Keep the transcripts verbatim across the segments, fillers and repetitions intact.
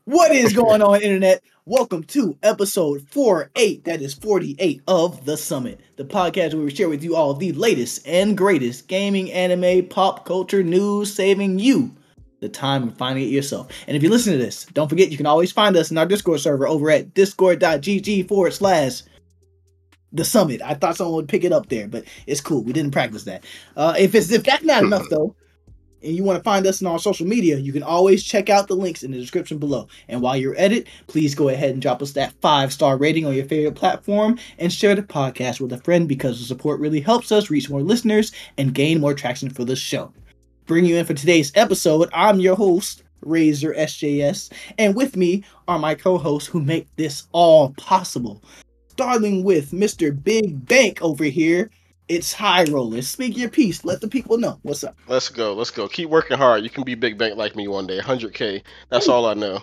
What is going on, Internet? Welcome to episode forty-eight, that is forty-eight of The Summit, the podcast where we share with you all the latest and greatest gaming, anime, pop culture news, saving you the time of finding it yourself. And if you listen to this, don't forget you can always find us in our Discord server over at discord.gg forward slash The Summit. I thought someone would pick it up there, but it's cool. We didn't practice that. Uh, if it's if that's not enough, though, and you want to find us on our social media, you can always check out the links in the description below. And while you're at it, please go ahead and drop us that five-star rating on your favorite platform and share the podcast with a friend because the support really helps us reach more listeners and gain more traction for the show. Bringing you in for today's episode, I'm your host, Razor S J S, and with me are my co-hosts who make this all possible. Starting with Mister Big Bank over here, it's High Roller. Speak your piece. Let the people know. What's up? Let's go. Let's go. Keep working hard. You can be Big Bank like me one day. one hundred K. That's all I know.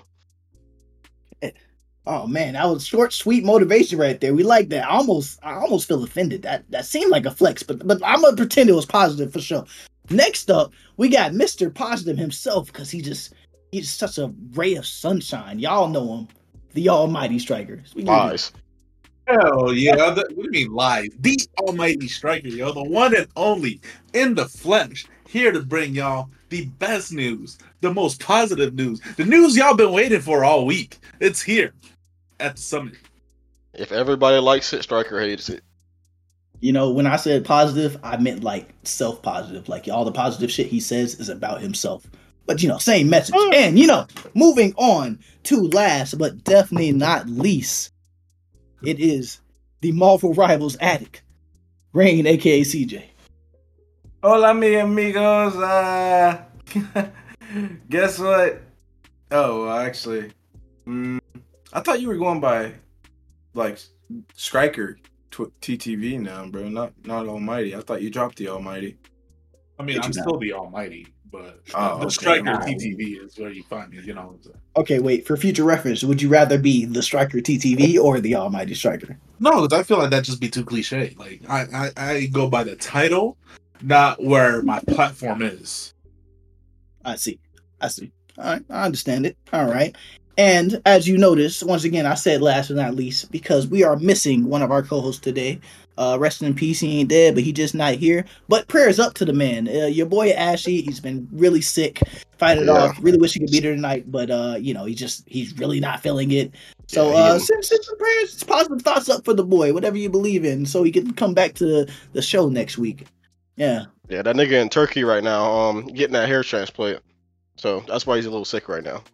Oh man, that was short, sweet motivation right there. We like that. I almost, I almost feel offended. That that seemed like a flex, but but I'm gonna pretend it was positive for sure. Next up, we got Mister Positive himself because he just he's such a ray of sunshine. Y'all know him, the Almighty Striker. Lies. Hell yeah. The, what do you mean live? The Almighty Striker, yo. The one and only in the flesh. Here to bring y'all the best news, the most positive news, the news y'all been waiting for all week. It's here at the Summit. If everybody likes it, Striker hates it. You know, when I said positive, I meant like self-positive. Like all the positive shit he says is about himself. But, you know, same message. And, you know, moving on to last, but definitely not least, it is the Marvel Rivals addict, Rain, aka C J. Hola, mi amigos. Uh, guess what? Oh, actually, mm, I thought you were going by like Striker T T V now, bro. Not not Almighty. I thought you dropped the Almighty. I mean, Did I'm you still not? the Almighty, but Oh, uh, the okay. Striker Nah. T T V is where you find me, you know. Okay, wait, for future reference, would you rather be the Striker T T V or the Almighty Striker? No, because I feel like that'd just be too cliche. Like, I, I, I go by the title, not where my platform is. I see. I see. All right, I understand it. All right. And as you notice, once again, I said last but not least, because we are missing one of our co-hosts today. Uh, rest in peace, he ain't dead, but he just not here. But prayers up to the man. Uh, your boy Ashy, he's been really sick, fighting it Yeah. off. Really wish he could be there tonight, but uh, you know, he just he's really not feeling it. So Yeah, he uh, didn't- send, send some prayers, positive thoughts up for the boy, whatever you believe in, so he can come back to the, the show next week. Yeah. Yeah, that nigga in Turkey right now, um, getting that hair transplant. So that's why he's a little sick right now.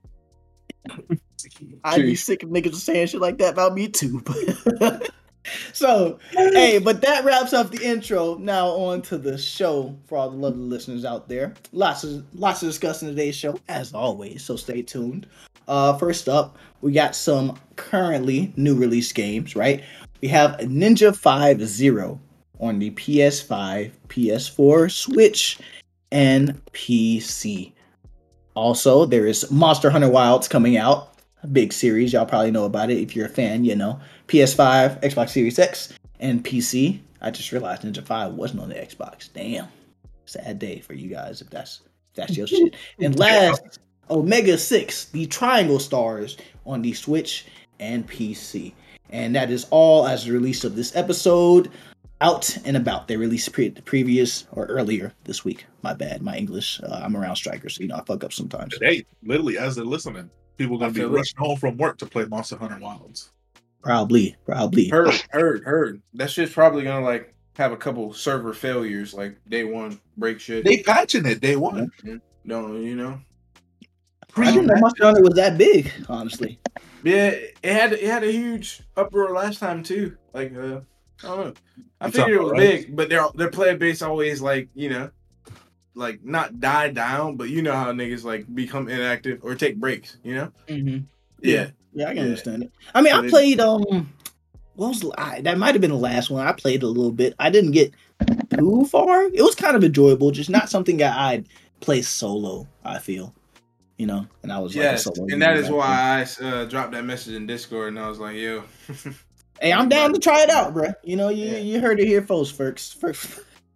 I'd be sick of niggas saying shit like that about me too. But so, hey, but that wraps up the intro. Now on to the show for all the lovely listeners out there. Lots of lots to discuss in today's show, as always. So stay tuned. Uh, first up, we got some currently new release games. Right, we have Ninja five Zero on the P S five, P S four, Switch, and P C. Also, there is Monster Hunter Wilds coming out. A big series. Y'all probably know about it if you're a fan, you know. P S five, Xbox Series X, and P C. I just realized Ninja five wasn't on the Xbox. Damn. Sad day for you guys if that's if that's your shit. And last, Omega six, the Triangle Stars on the Switch and P C. And that is all as the release of this episode. Out and about. They released pre- the previous or earlier this week. My bad. My English. Uh, I'm around strikers, so you know I fuck up sometimes. Today, literally, as they're listening, people are going I to be feel it. rushing home from work to play Monster Hunter Wilds. Probably, probably. Heard, heard, heard. That shit's probably gonna like have a couple server failures, like day one break shit. They patching it day one. No, you know. I didn't know Monster Hunter was that big, honestly. Yeah, it had it had a huge uproar last time too. Like, uh, I don't know. I You figured it talking was about big, but their their player base always like you know, like not die down, but you know how niggas like become inactive or take breaks. You know. Mm-hmm. Yeah. Yeah, I can Yeah. understand it. I mean, So I they- played, um, what was, I, that might have been the last one. I played a little bit. I didn't get too far. It was kind of enjoyable, just not something that I'd play solo, I feel. You know, and I was like, a Yes, solo and that gamer is back why I uh, dropped that message in Discord, and I was like, "Yo, then. Hey, I'm down to try it out, bro. You know, you Yeah. you heard it here first, first, first.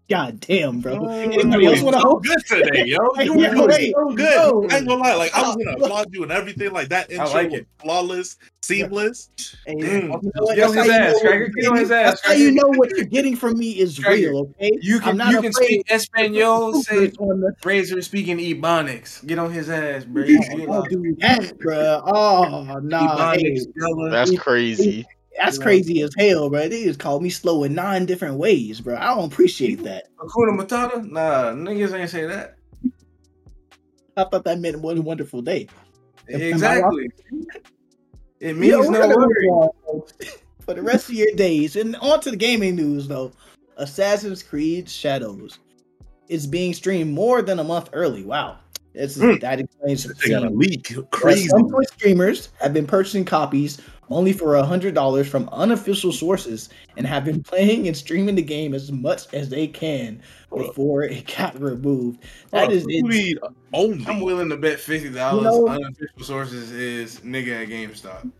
God damn, bro. You Anybody were else want to so host? good today, yo. You Hey, were hey, so good. yo. I ain't gonna lie. Like I was Uh, gonna applaud you and everything. Like that intro like was it. flawless, seamless. Hey, Mm. you know what? Get on That's his how you ass, know what Cracker. you're Get on getting. his ass, That's how you Cracker. know what you're getting from me is Cracker. real, okay? You can I'm not you can afraid speak Espanol, to say put on the- Razor speaking Ebonics. Get on his ass, bro. Oh, don't do that, bro. Oh, nah. Hey, Ebonics, Della. That's it- crazy. that's You know. crazy as hell, bro. They just called me slow in nine different ways, bro. I don't appreciate that. Hakuna Matata? Nah, niggas ain't say that. I thought that meant one wonderful day. Am I wrong? Exactly. It You know, means we're no gonna move worry. on, folks, for the rest of your days. And on to the gaming news, though. Assassin's Creed Shadows is being streamed more than a month early. Wow. This is, Mm. that explains the They got a thing. leak. But Crazy. some Twitch streamers have been purchasing copies only for one hundred dollars from unofficial sources and have been playing and streaming the game as much as they can before it got removed. That is it. Lead only. I'm willing to bet fifty dollars. You know- Unofficial sources is nigga at GameStop.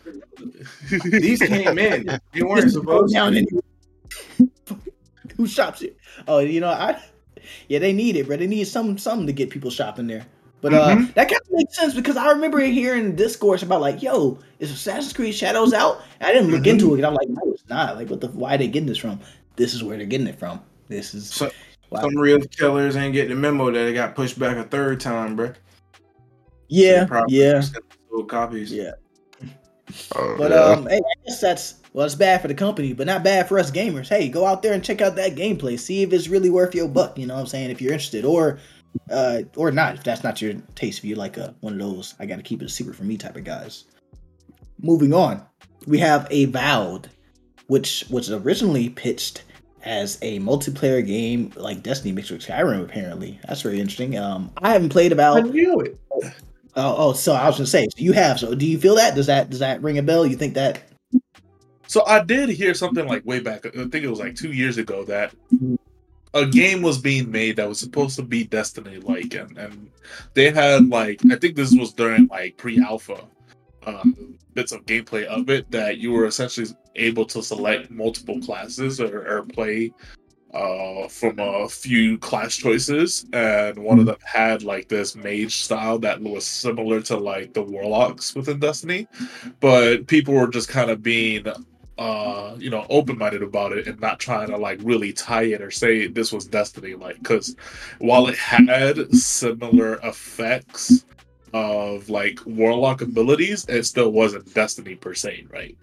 These came in. They weren't This is going supposed down to. in- Who shops it? Oh, you know, I yeah, they need it, bro. They need some something to get people shopping there. But uh, Mhm. that kind of makes sense because I remember hearing discourse about like, yo, is Assassin's Creed Shadows out? I didn't look Mhm. into it. And I'm like, no, it's not. Like, what the? Why are they getting this from? This is where they're getting it from. This is So, wow. some real killers ain't getting the memo that it got pushed back a third time, bro. yeah, probably yeah, just sold copies. yeah. Oh, But yeah. um, hey, I guess that's well, it's bad for the company, but not bad for us gamers. Hey, go out there and check out that gameplay. See if it's really worth your buck. You know what I'm saying? If you're interested, or uh, or not. If that's not your taste, if you're like a one of those, I got to keep it a secret from me type of guys. Moving on, we have Avowed, which was originally pitched as a multiplayer game like Destiny mixed with Skyrim. Apparently, that's very interesting. Um, I haven't played I Avowed. knew it. Oh, oh, so I was gonna say, so you have. So, do you feel that? Does that does that ring a bell? You think that? So I did hear something like way back. I think it was like two years ago that a game was being made that was supposed to be Destiny-like, and, and they had like I think this was during like pre-alpha uh, bits of gameplay of it that you were essentially able to select multiple classes or, or play uh, from a few class choices, and one of them had like this mage style that was similar to like the warlocks within Destiny, but people were just kind of being uh you know open-minded about it and not trying to like really tie it or say this was Destiny, like, because while it had similar effects of like warlock abilities, it still wasn't Destiny per se, right?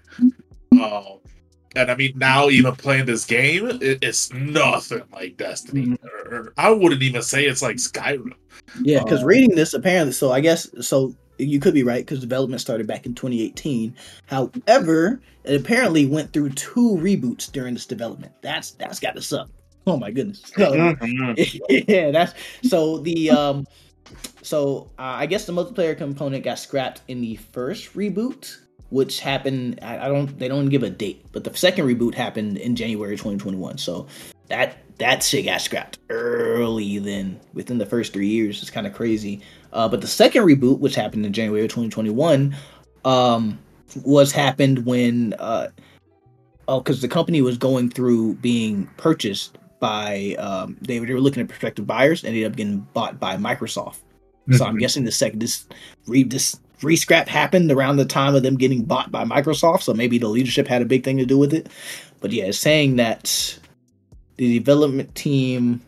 um and I mean, now even playing this game, it, it's nothing like Destiny. Or, or I wouldn't even say it's like Skyrim. Yeah, because Uh, reading this apparently, so I guess so you could be right because development started back in twenty eighteen. However, it apparently went through two reboots during this development. That's that's got to suck. Oh my goodness. So, Mhm. yeah, that's so the um, so uh, I guess the multiplayer component got scrapped in the first reboot, which happened. I, I don't. They don't give a date, but the second reboot happened in January twenty twenty-one. So that that shit got scrapped early. Then within the first three years, it's kind of crazy. Uh, but the second reboot, which happened in January twenty twenty-one, um, was happened when uh, oh, because the company was going through being purchased by um, they, were- they were looking at prospective buyers, and ended up getting bought by Microsoft. So I'm Mhm. guessing the second this re this rescrap happened around the time of them getting bought by Microsoft. So maybe the leadership had a big thing to do with it. But yeah, it's saying that the development team.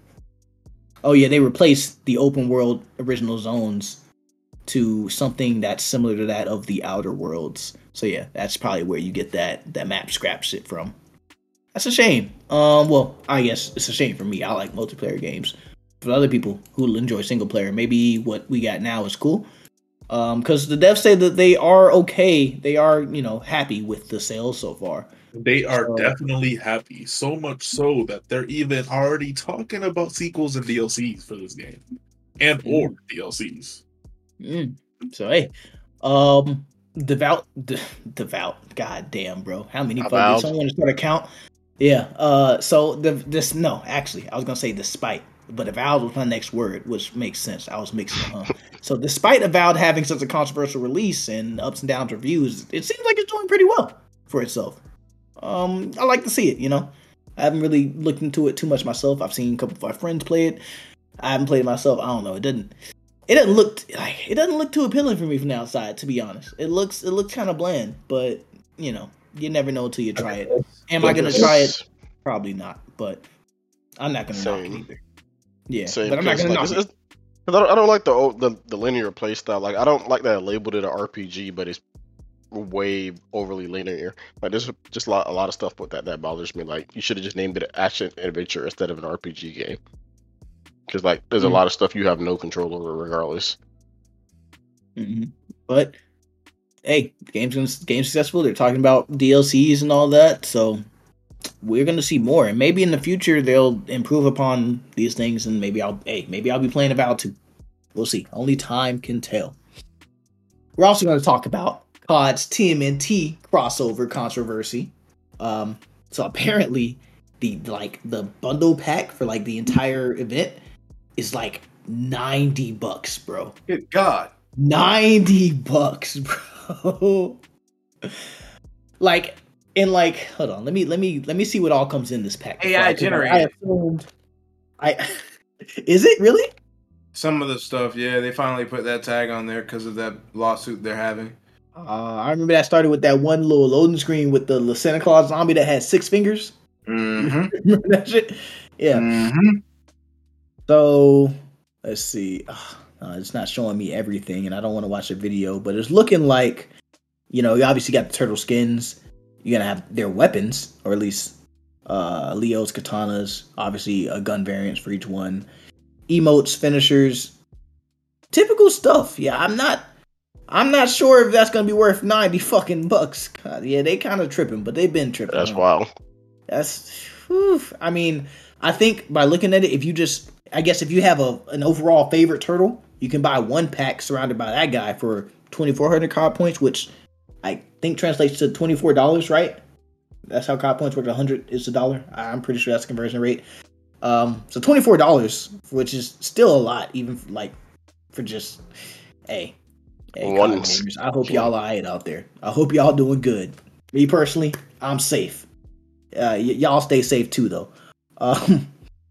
Oh yeah, they replaced the open world original zones to something that's similar to that of the Outer Worlds. So yeah, that's probably where you get that that map scrap shit from. That's a shame. Um, well, I guess it's a shame for me. I like multiplayer games. For other people who enjoy single player, maybe what we got now is cool. Um, because the devs say that they are okay. They are, you know, happy with the sales so far. They are So- definitely happy, so much so that they're even already talking about sequels and D L Cs for this game, and or D L Cs. Mm. So hey, um, devout, de- devout. God damn, bro, how many? fucking- Avowed. Did someone start a count? Yeah. Uh, so the this no, actually, I was gonna say despite, but avowed was my next word, which makes sense. I was mixing. Huh? So despite Avowed having such a controversial release and ups and downs reviews, it seems like it's doing pretty well for itself. Um, I like to see it. You know, I haven't really looked into it too much myself. I've seen a couple of my friends play it. I haven't played it myself. I don't know. It doesn't. It doesn't look like it doesn't look too appealing for me from the outside. To be honest, it looks it looks kind of bland. But you know, you never know until you try it. Am I gonna try it? Probably not. But I'm not gonna knock it either. Yeah, Same, but I'm not gonna like, knock it's, it. it's, I don't, I don't like the, old- the the linear play style. Like I don't like that I labeled it an R P G, but it's way overly linear. Like there's just a lot, a lot of stuff with that that bothers me. Like you should have just named it action adventure instead of an R P G game. Because like there's mm-hmm. a lot of stuff you have no control over regardless. Mm-hmm. But hey, game's game's successful. They're talking about D L Cs and all that, so we're gonna see more. And maybe in the future they'll improve upon these things, and maybe I'll hey maybe I'll be playing Avowed two. We'll see. Only time can tell. We're also going to talk about C O D's T M N T crossover controversy. Um, so apparently, the like the bundle pack for like the entire event is like ninety bucks, bro. Good God, ninety bucks, bro. Like, and like, hold on, let me let me let me see what all comes in this pack. A I generated. I assumed, I is it really? Some of the stuff, yeah, they finally put that tag on there because of that lawsuit they're having. Uh, I remember that started with that one little loading screen with the, the Santa Claus zombie that had six fingers. Mm-hmm. Remember that shit? Yeah. Mm-hmm. So, let's see. Uh, it's not showing me everything, and I don't want to watch a video, but it's looking like, you know, you obviously got the turtle skins. You're going to have their weapons, or at least uh, Leo's katanas, obviously a gun variants for each one. Emotes, finishers, typical stuff. Yeah, I'm not, I'm not sure if that's gonna be worth ninety fucking bucks. God, yeah, they kind of tripping, but they've been tripping. That's huh? wild. That's, whew. I mean, I think by looking at it, if you just, I guess if you have a an overall favorite turtle, you can buy one pack surrounded by that guy for twenty-four hundred C O D points, which I think translates to twenty-four dollars, right? That's how C O D points work. one hundred is a dollar. I'm pretty sure that's the conversion rate. Um, so twenty-four dollars, which is still a lot, even for, like for just hey, hey gamers. I hope y'all are it out there. I hope y'all doing good. Me personally, I'm safe. Uh, y- y'all stay safe too, though. Um,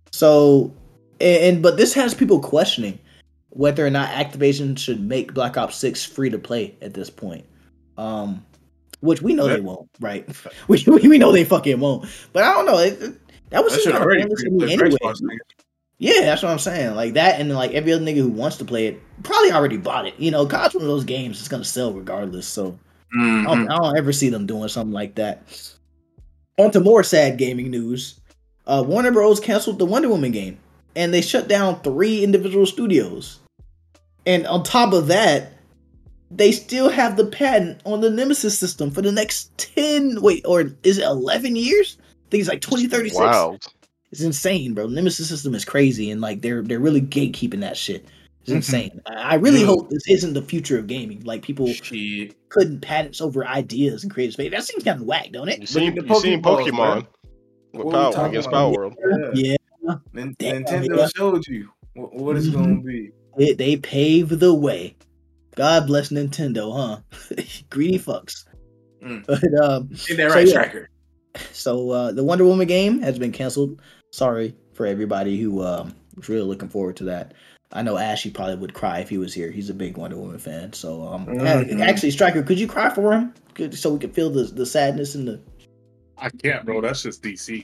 so and, and but this has people questioning whether or not Activision should make Black Ops six free to play at this point. Um, which we know yeah. they won't, right? we we know they fucking won't. But I don't know. It, it, That was that already to me anyway. Yeah, that's what I'm saying. Like that, and like every other nigga who wants to play it probably already bought it. You know, C O D's one of those games that's gonna sell regardless. So mm-hmm. I, don't, I don't ever see them doing something like that. On to more sad gaming news. Uh, Warner Bros. Canceled the Wonder Woman game, and they shut down three individual studios. And on top of that, they still have the patent on the Nemesis system for the next ten. Wait, or is it eleven years? I think it's like twenty thirty-six. Wow. It's insane, bro. Nemesis system is crazy, and like they're they're really gatekeeping that shit. It's mm-hmm. insane. I, I really yeah. hope this isn't the future of gaming. Like people shit. putting patents over ideas and creative space. That seems kind of whack, don't it? You seen, you seen Pokemon with what Power against Power World? Yeah, yeah. Nintendo yeah. showed you what, what it's mm-hmm. gonna be. It, they paved the way. God bless Nintendo, huh? Greedy fucks. Mm. But um, in that right so, tracker. Yeah. So uh, the Wonder Woman game has been canceled. Sorry for everybody who um, was really looking forward to that. I know Ashy probably would cry if he was here. He's a big Wonder Woman fan. So um, mm-hmm. actually, Striker, could you cry for him? Could, so we could feel the the sadness and the. I can't, bro. That's just D C.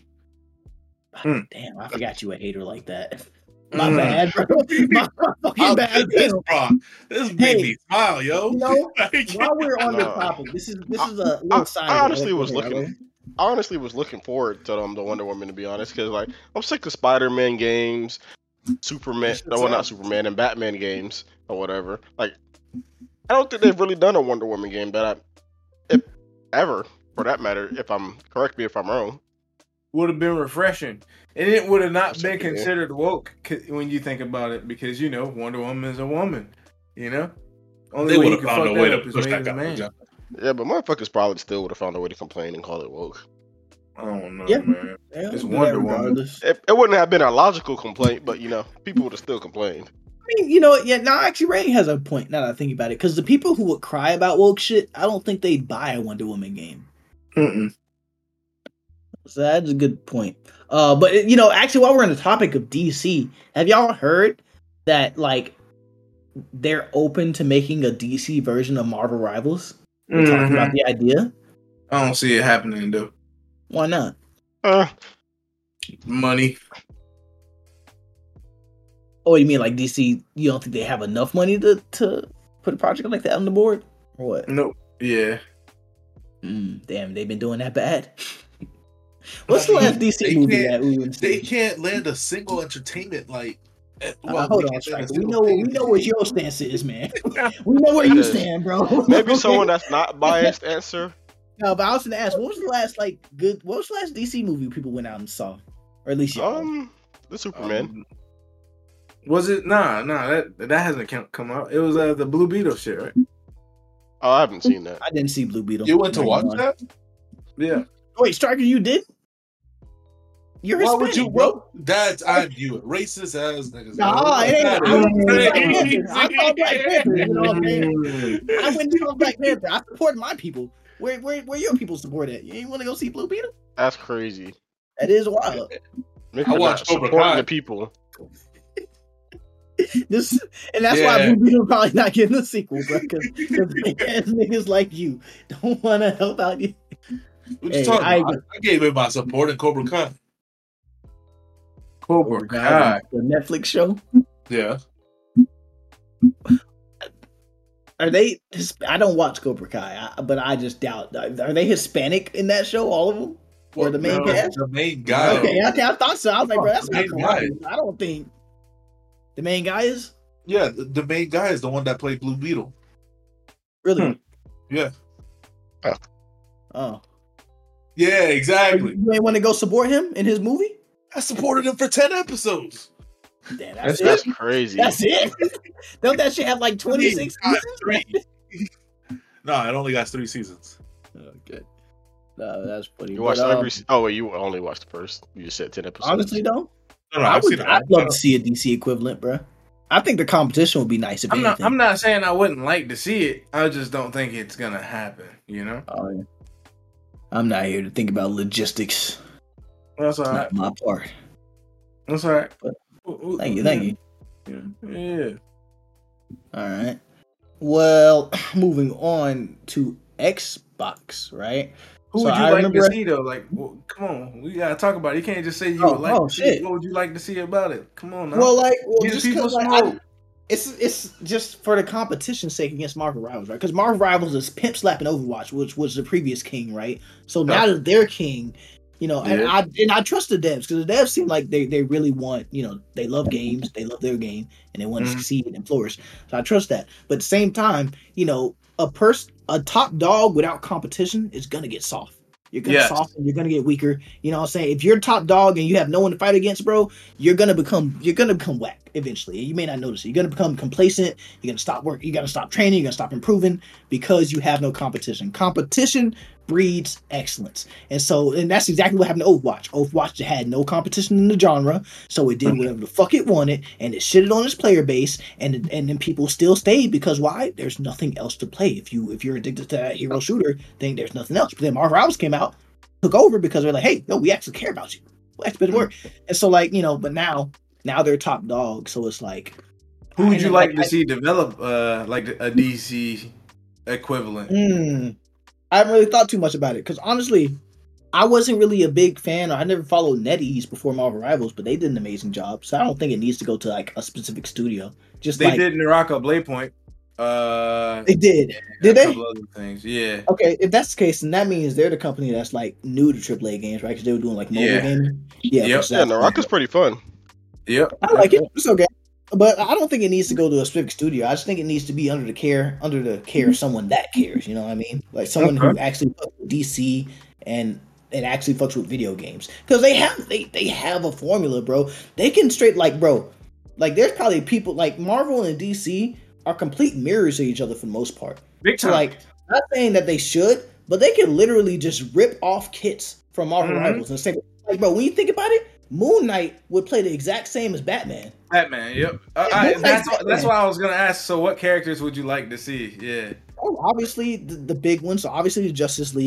Oh, damn, I forgot you a hater like that. My mm. bad, bro. My fucking bad. This, bro. This made hey, me smile, yo. You know, while we're on the topic, this is this is a little side. I honestly was looking. Right? I honestly was looking forward to um, the Wonder Woman, to be honest, because like I'm sick of Spider-Man games, Superman, no, well, not Superman, and Batman games or whatever. Like, I don't think they've really done a Wonder Woman game that I, if ever, for that matter, if I'm correct me if I'm wrong, would have been refreshing, and it would have not That's been considered woke when you think about it, because you know Wonder Woman is a woman, you know. Only they would have found a way to push that guy. Yeah, but motherfuckers probably still would have found a way to complain and call it woke. I don't know, yeah. man. Yeah, it's Wonder Woman. It, it wouldn't have been a logical complaint, but, you know, people would have still complained. I mean, you know, yeah, now actually Ray has a point now that I think about it, because the people who would cry about woke shit, I don't think they'd buy a Wonder Woman game. Mm-mm. So that's a good point. Uh, but you know, actually, while we're on the topic of D C, have y'all heard that like they're open to making a D C version of Marvel Rivals? They're mm-hmm. talking about the idea. I don't see it happening though. Why not? Uh, money. Oh, you mean like D C? You don't think they have enough money to to put a project like that on the board, or what? Nope. Yeah. Mm, damn, they've been doing that bad. What's I mean, the last D C movie that we would They can't land a single entertainment like. Well, uh, hold on, Striker. We know we know what your stance is, man. We know where you stand, bro. Maybe someone that's not biased answer. No, but I was gonna ask, what was the last like good? What was the last D C movie people went out and saw, or at least y'all? um, the Superman. Um, was it? Nah, nah. That that hasn't come out. It was uh, the Blue Beetle shit, right? Oh, I haven't seen that. I didn't see Blue Beetle. You went to watch on. that? Yeah. Wait, Striker, you did? You're Hispanic, Why would you, bro? That's I view it. Racist ass niggas. Nah, it ain't. I saw Black Panther. You know what I'm saying? I went to Black Panther. I supported my people. Where, where, where your people support at? You ain't want to go see Blue Beetle? That's crazy. That is wild. Maybe I watch supporting the people. This and that's yeah. why Blue Beetle probably not getting a sequel, bro. Because niggas like you don't want to help out you. What you hey, talking I, about? I gave it my support in Cobra Kai. Cobra Kai, the Netflix show. Yeah. Are they? I don't watch Cobra Kai, but I just doubt. Are they Hispanic in that show? All of them, or the main no, cast? The main guy. Okay, okay, I thought so. I was like, bro, that's not correct. I don't think the main guy is. Yeah, the, the main guy is the one that played Blue Beetle. Really? Hmm. Yeah. Oh. Oh. Yeah, exactly. You ain't want to go support him in his movie? I supported him for ten episodes. Damn, that's, that's, that's crazy. That's it. Don't that shit have like twenty-six seasons? No, it only got three seasons. Okay. No, that's funny. You watched but, every? Um, oh wait, you only watched the first. You just said ten episodes. Honestly, though, no, no, I I've would, seen it. I'd love to see a D C equivalent, bro. I think the competition would be nice. If I'm anything. not. I'm not saying I wouldn't like to see it. I just don't think it's gonna happen. You know. Oh, yeah. I'm not here to think about logistics. That's all right. Not my part. That's all right. But, thank you. Thank you. Yeah. yeah. All right. Well, moving on to Xbox, right? Who so would you I like remember... to see though? Like, well, come on, we gotta talk about it. You can't just say you oh, would like oh, to shit. see it. What would you like to see about it? Come on now. Well, like, well, Give just people like, smoke. I, it's it's just for the competition's sake against Marvel Rivals, right? Because Marvel Rivals is pimp slapping Overwatch, which was the previous king, right? So now oh. that they're king, you know, and yeah. I and I trust the devs because the devs seem like they, they really want, you know, they love games, they love their game, and they want to mm-hmm. succeed and flourish. So I trust that. But at the same time, you know, a person, a top dog without competition is gonna get soft. You're gonna yes. soften. You're gonna get weaker. You know what I'm saying? If you're top dog and you have no one to fight against, bro, you're gonna become you're gonna become whack eventually. You may not notice it. You're gonna become complacent. You're gonna stop work. You're gonna stop training. You're gonna stop improving because you have no competition. Competition breeds excellence, and so and that's exactly what happened to Overwatch. Overwatch had no competition in the genre, so it did whatever the fuck it wanted, and it shitted on its player base, and and then people still stayed because why? There's nothing else to play. If you if you're addicted to that hero shooter, then there's nothing else. But then Marvel Rivals came out, took over because they're like, hey, no, we actually care about you. We actually better work. And so like you know, but now now they're top dog, so it's like, who would you like, like to I, see develop uh like a D C equivalent? Mm, I haven't really thought too much about it because honestly, I wasn't really a big fan, or I never followed NetEase before Marvel Rivals, but they did an amazing job. So I don't think it needs to go to like a specific studio. Just they like, did Naraka Blade Point. Uh, they did. Did a they? Couple other things. Yeah. Okay, if that's the case, then that means they're the company that's like new to triple A games, right? Because they were doing like mobile yeah. gaming. Yeah. Yep. Yeah, Naraka's pretty fun. Yep. I like it. It's okay. But I don't think it needs to go to a specific studio. I just think it needs to be under the care, under the care of someone that cares. You know what I mean? Like someone okay. who actually fucks with D C and and actually fucks with video games because they have they they have a formula, bro. They can straight like, bro, like there's probably people like Marvel and D C are complete mirrors of each other for the most part. Big time. So like, not saying that they should, but they can literally just rip off kits from Marvel mm-hmm. Rivals and say, like, bro, when you think about it, Moon Knight would play the exact same as Batman. Batman, yep. Uh, I, that's, why, that's why I was gonna ask. So, what characters would you like to see? Yeah. Oh, obviously the, the big ones. So obviously the Justice League.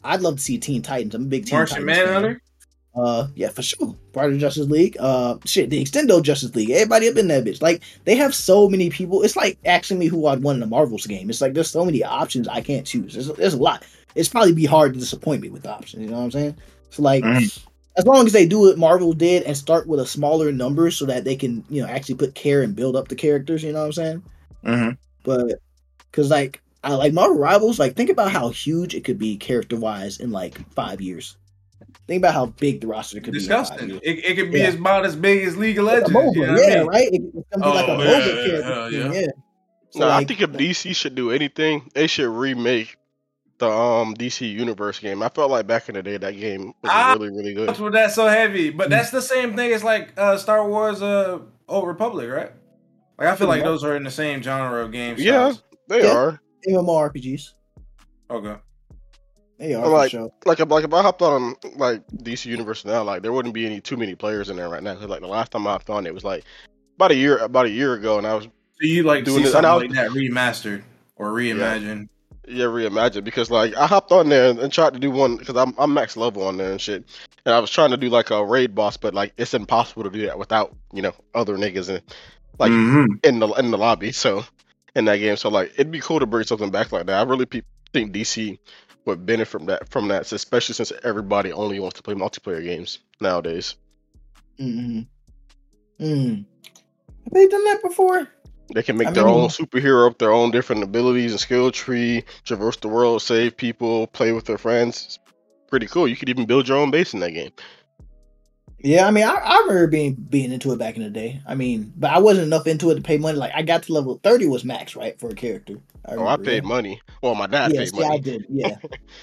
I'd love to see Teen Titans. I'm a big Teen Martian Titans fan. Manhunter. Uh, yeah, for sure. Part of Justice League. Uh, shit, the Extendo Justice League. Everybody up in that bitch. Like, they have so many people. It's like asking me who I'd want in a Marvel's game. It's like there's so many options I can't choose. There's, there's a lot. It's probably be hard to disappoint me with the options. You know what I'm saying? So like, mm. as long as they do what Marvel did and start with a smaller number so that they can, you know, actually put care and build up the characters. You know what I'm saying? Mm-hmm. But because like, I like Marvel Rivals. Like, think about how huge it could be character wise in like five years. Think about how big the roster could Disgusting. be. It, it could be yeah. as about as big as League of Legends. Like you know yeah, I mean? right? It, it's gonna be oh, like a yeah, mobile yeah, character. Yeah, yeah. So no, like, I think if D C should do anything, they should remake the um D C Universe game. I felt like back in the day that game was I, really, really good. That's what that's so heavy, but that's the same thing as like uh, Star Wars uh, Old Republic, right? Like I feel like those are in the same genre of games. Yeah, they yeah. are MMORPGs. Okay. They are like, for sure. like, if, like if I hopped on like D C Universe now, like there wouldn't be any too many players in there right now. Cause like the last time I found it was like about a year, about a year ago, and I was. So you like doing see it, something was, like that remastered or reimagined? Yeah, yeah, reimagined because like I hopped on there and, and tried to do one because I'm I'm max level on there and shit, and I was trying to do like a raid boss, but like it's impossible to do that without you know other niggas in like mm-hmm. in the in the lobby. So in that game, so like it'd be cool to bring something back like that. I really pe- think D C would benefit from that, from that, especially since everybody only wants to play multiplayer games nowadays. Mm-hmm. Mm. Have they done that before? They can make I their mean, own superhero, their own different abilities and skill tree, traverse the world, save people, play with their friends. It's pretty cool. You could even build your own base in that game. Yeah, I mean, I, I remember being being into it back in the day. I mean, but I wasn't enough into it to pay money. Like, I got to level thirty was max, right, for a character. I remember, oh, I paid yeah. money. Well, my dad yes, paid money. Yeah, I did. Yeah.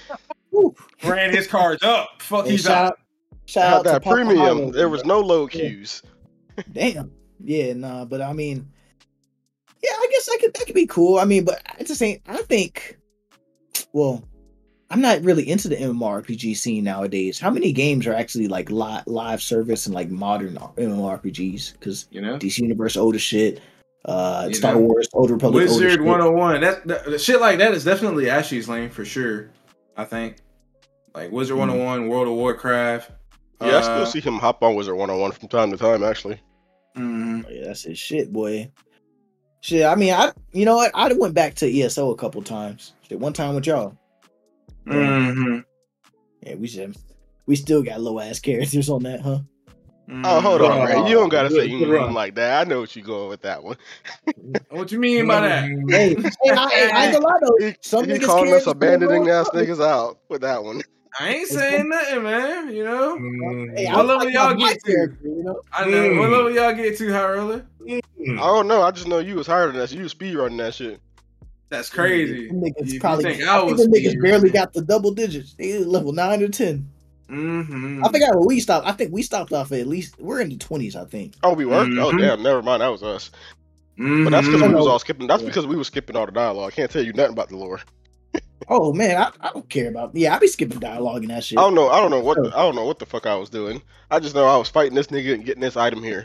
Ran his cards up. Fuck, hey, he's shout up. Out, shout out that to premium. Hollow, there was no low queues. Yeah. Damn. Yeah, nah, but I mean, yeah, I guess I could. That could be cool. I mean, but it's the same. I think. Well, I'm not really into the MMORPG scene nowadays. How many games are actually like live, live service and like modern MMORPGs? Because you know, D C Universe old as shit. Uh, Star know. Wars, Old Republic, Wizard one oh one. That, that shit like that is definitely Ashley's lane for sure. I think like Wizard mm-hmm. one oh one, World of Warcraft. Yeah, uh, I still see him hop on Wizard one oh one from time to time. Actually, mm-hmm. oh, yeah, that's his shit, boy. Shit, I mean, I you know what? I went back to E S O a couple times. Shit, one time with y'all. Mm-hmm. Yeah, we should. We still got low ass characters on that, huh? Oh, hold on, man. You don't gotta say mm, like that. I know what you're going with that one. What you mean by that? Hey, hey, I, hey, I ain't gonna lie though. Some he niggas calling us abandoning ass niggas out with that one. I ain't saying nothing, man. You know, mm. hey, what level like y'all get to? Character, you know? I know. Mm. What level y'all get to, High Roller? Mm. I don't know. I just know you was higher than that. So you was speed running that shit. That's crazy. Niggas you probably. think I, I think was the niggas barely got the double digits. They level nine or ten. Mm-hmm. I forgot where we stopped. I think we stopped off at least we're in the twenties. I think. Oh, we were. Mm-hmm. Oh, damn. Never mind. That was us. Mm-hmm. But that's because we was all skipping. That's yeah. because we were skipping all the dialogue. I can't tell you nothing about the lore. Oh man, I, I don't care about. Yeah, I be skipping dialogue and that shit. I don't know. I don't know what. The, I don't know what the fuck I was doing. I just know I was fighting this nigga and getting this item here.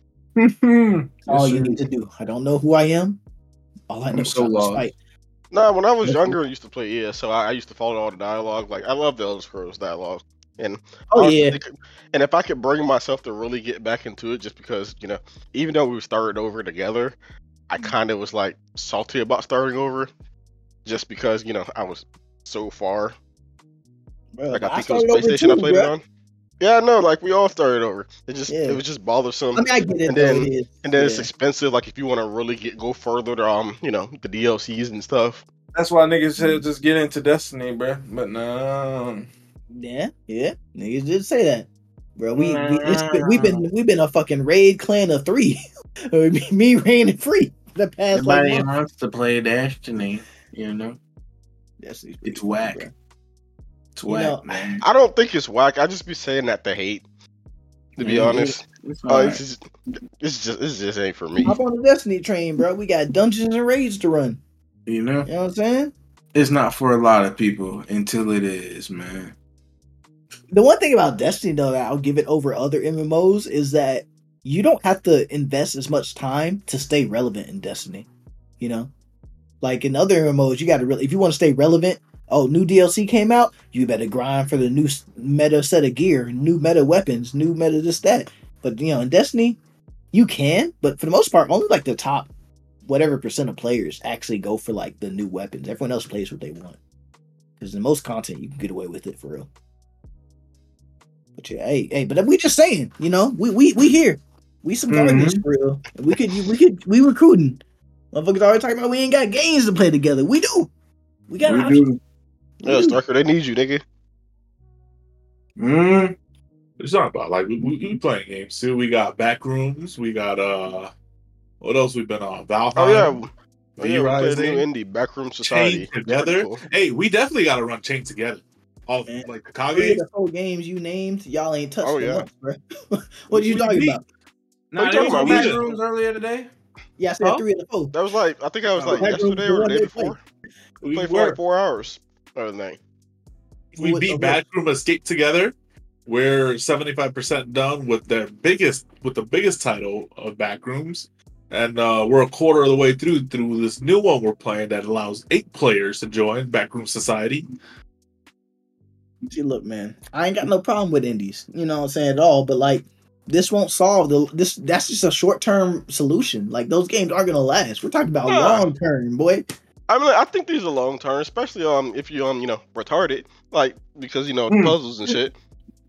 All you need to do. I don't know who I am. All I know I'm is so how to fight. Nah, when I was younger, I used to play E S, so I, I used to follow all the dialogue. Like I love the Elder Scrolls dialogue. And oh yeah, could, and if I could bring myself to really get back into it, just because you know, even though we started over together, I kind of was like salty about starting over, just because you know I was so far. Bro, like I I think it was PlayStation too, I played bro. it on. Yeah, no, like we all started over. It just yeah. it was just bothersome. I mean, I get it. And then though, it is. and then yeah. it's expensive. Like if you want to really get go further, to, um, you know, the D L Cs and stuff. That's why niggas said just get into Destiny, bro. But no. Yeah, yeah, niggas did say that, bro. We we it's been, we've been we've been a fucking raid clan of three, me, Rain, and Free. The past Nobody like wants to play Destiny, you know. Destiny's it's whack. Bro. It's you whack, know, man. I don't think it's whack. I just be saying that to hate. To be yeah, honest, it's, uh, it's, just, it's just it's just ain't for me. Hop on the Destiny train, bro. We got dungeons and raids to run. You know, you know what I'm saying? It's not for a lot of people until it is, man. The one thing about Destiny, though, that I'll give it over other M M Os is that you don't have to invest as much time to stay relevant in Destiny. You know, like in other M M Os, you got to really, if you want to stay relevant, Oh, new D L C came out. You better grind for the new meta set of gear, new meta weapons, new meta this that. But you know, in Destiny, you can, but for the most part, only like the top whatever percent of players actually go for like the new weapons. Everyone else plays what they want. Because the most content you can get away with it for real. But yeah, hey, hey, but we just saying, you know, we we we here. We some guardians mm-hmm. for real. We could we could we recruiting. Motherfuckers already talking about we ain't got games to play together. We do. We got we options. Do. Yeah, Starker, they need you, nigga. Mm. It's not about like we, we, we playing games too. We got Backrooms. We got uh, what else we've been on? Valheim. Oh yeah, oh, yeah. We played a new indie Backroom Society Chain together. Cool. Hey, we definitely got to run Chain together. All Man. like the Kage. The whole games you named, y'all ain't touched. Oh yeah. Up, bro. What are you talking about? Nah, what you talking about? Backrooms earlier today. Yeah, I said huh? three of the four. That was like I think I was like oh, yesterday or the day before. We, we played for like four hours. Other than we beat Backroom Escape together. We're seventy-five percent done with the biggest with the biggest title of Backrooms, and uh, we're a quarter of the way through through this new one we're playing that allows eight players to join Backroom Society. See, look, man, I ain't got no problem with indies, you know what I'm saying, at all. But like, this won't solve the this. That's just a short term solution. Like those games are gonna last. We're talking about yeah. long term, boy. I mean, I think these are long term, especially um if you um you know retarded, like because you know the puzzles and shit.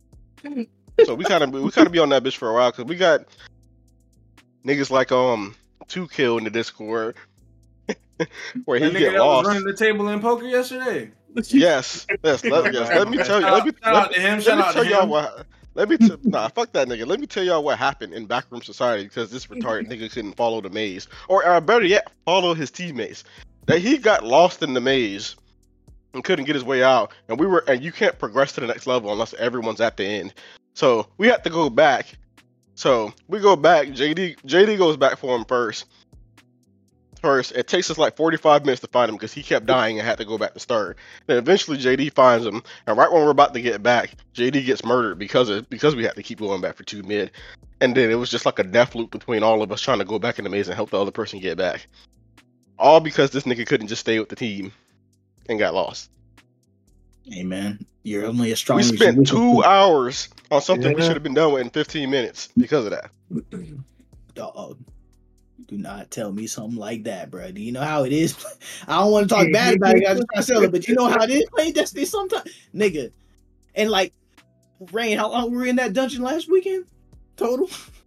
So we kind of we kind of be on that bitch for a while because we got niggas like um two kill in the Discord where he that get nigga lost. That was running the table in poker yesterday. Yes, yes, let, yes. Let me tell you. Let me, shout let, out to him. Let Shout me out tell to y'all him. what. Let me t- nah fuck that nigga. Let me tell y'all what happened in Backroom Society because this retarded nigga couldn't follow the maze, or uh, better yet, follow his teammates. That he got lost in the maze and couldn't get his way out, and we were and you can't progress to the next level unless everyone's at the end. So we have to go back. So we go back. J D J D goes back for him first. First, it takes us like forty-five minutes to find him because he kept dying and had to go back to start. Then eventually J D finds him, and right when we're about to get back, J D gets murdered because of because we had to keep going back for two mid. And then it was just like a death loop between all of us trying to go back in the maze and help the other person get back. All because this nigga couldn't just stay with the team and got lost. Hey man, you're only as strong we as spent you two hours on something yeah. we should have been done with in fifteen minutes because of that. Dog, do not tell me something like that, bro. Do you know how it is? I don't want to talk bad about it. I just try to sell it, but you know how it is playing Destiny sometimes, nigga. And like, Rain, how long were we in that dungeon last weekend? Total?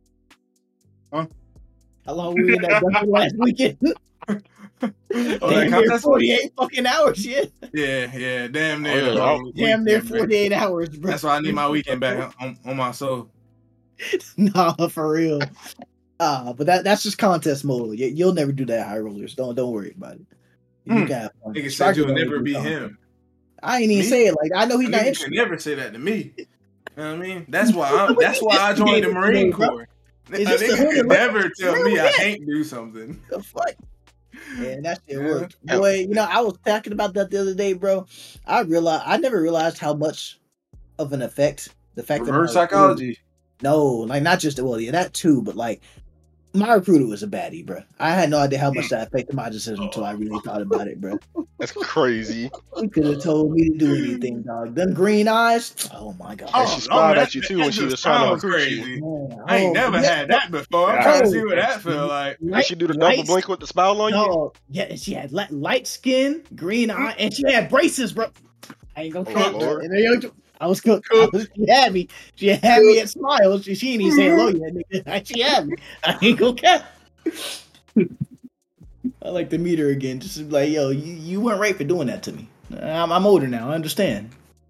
Huh? How long were we in that dungeon last weekend? Oh, damn near forty-eight fucking hours, yeah. Yeah, yeah, damn near. Oh, yeah. Damn near forty-eight man. hours, bro. That's why I need my weekend back on, on my soul. Nah, for real. Ah, uh, but that that's just contest mode. You, you'll never do that, high rollers. Don't don't worry about it. You hmm. can Nigga said you'll never be him. I ain't even me? say it like I know he's I not mean, interested. You can never say that to me. You know what I mean? That's why I'm, that's why I joined the Marine Corps. A nigga can never tell me I can't do something. The fuck? Yeah, that shit worked. Boy, you know, I was talking about that the other day, bro. I realized I never realized how much of an effect the fact reverse that psychology. No, like not just well, yeah, that too, but like my recruiter was a baddie, bro. I had no idea how much that affected my decision until I really thought about it, bro. That's crazy. He could have told me to do anything, dog. Them green eyes. Oh my god. Oh, she smiled at you too when she was trying to recruit crazy. you. Man, I ain't oh, never yeah. had that before. I'm Oh, trying to see what that feel like. Did she do the double blink with the spell on you? No, yeah, she had light, light skin, green eye, and she had braces, bro. I ain't gonna Oh, count. Lord. I was cooked. I was, she had me. She had me at smiles. She, she ain't even say hello yet, nigga. She had me. I ain't gonna count. I like to meet her again. Just like, yo, you, you weren't right for doing that to me. I'm, I'm older now. I understand.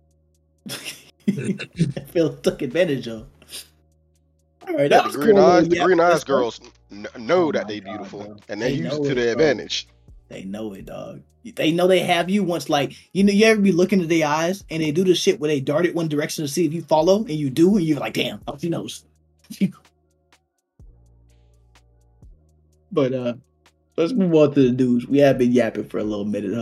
I feel took advantage of. All right, Yeah, that the was green cool. eyes, the Yeah, green eyes that's cool. girls n- know Oh that my they God, beautiful, bro. and they, They use know it to it, their bro. advantage. They know it, dog. They know they have you once, like, you know, you ever be looking at their eyes and they do the shit where they dart it one direction to see if you follow, and you do, and you're like, damn, oh, she knows. But uh, let's move on to the news. We have been yapping for a little minute,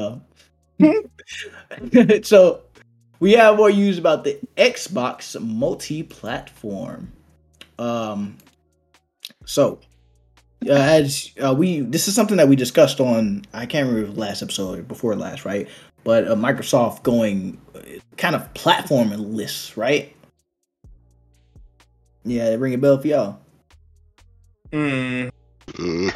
huh? So we have more news about the Xbox multi-platform. Um, so. Uh, as uh, we, this is something that we discussed on, I can't remember the last episode or before last, right? but uh, Microsoft going kind of platformless, right? Yeah, ring a bell for y'all. Mm. Mm.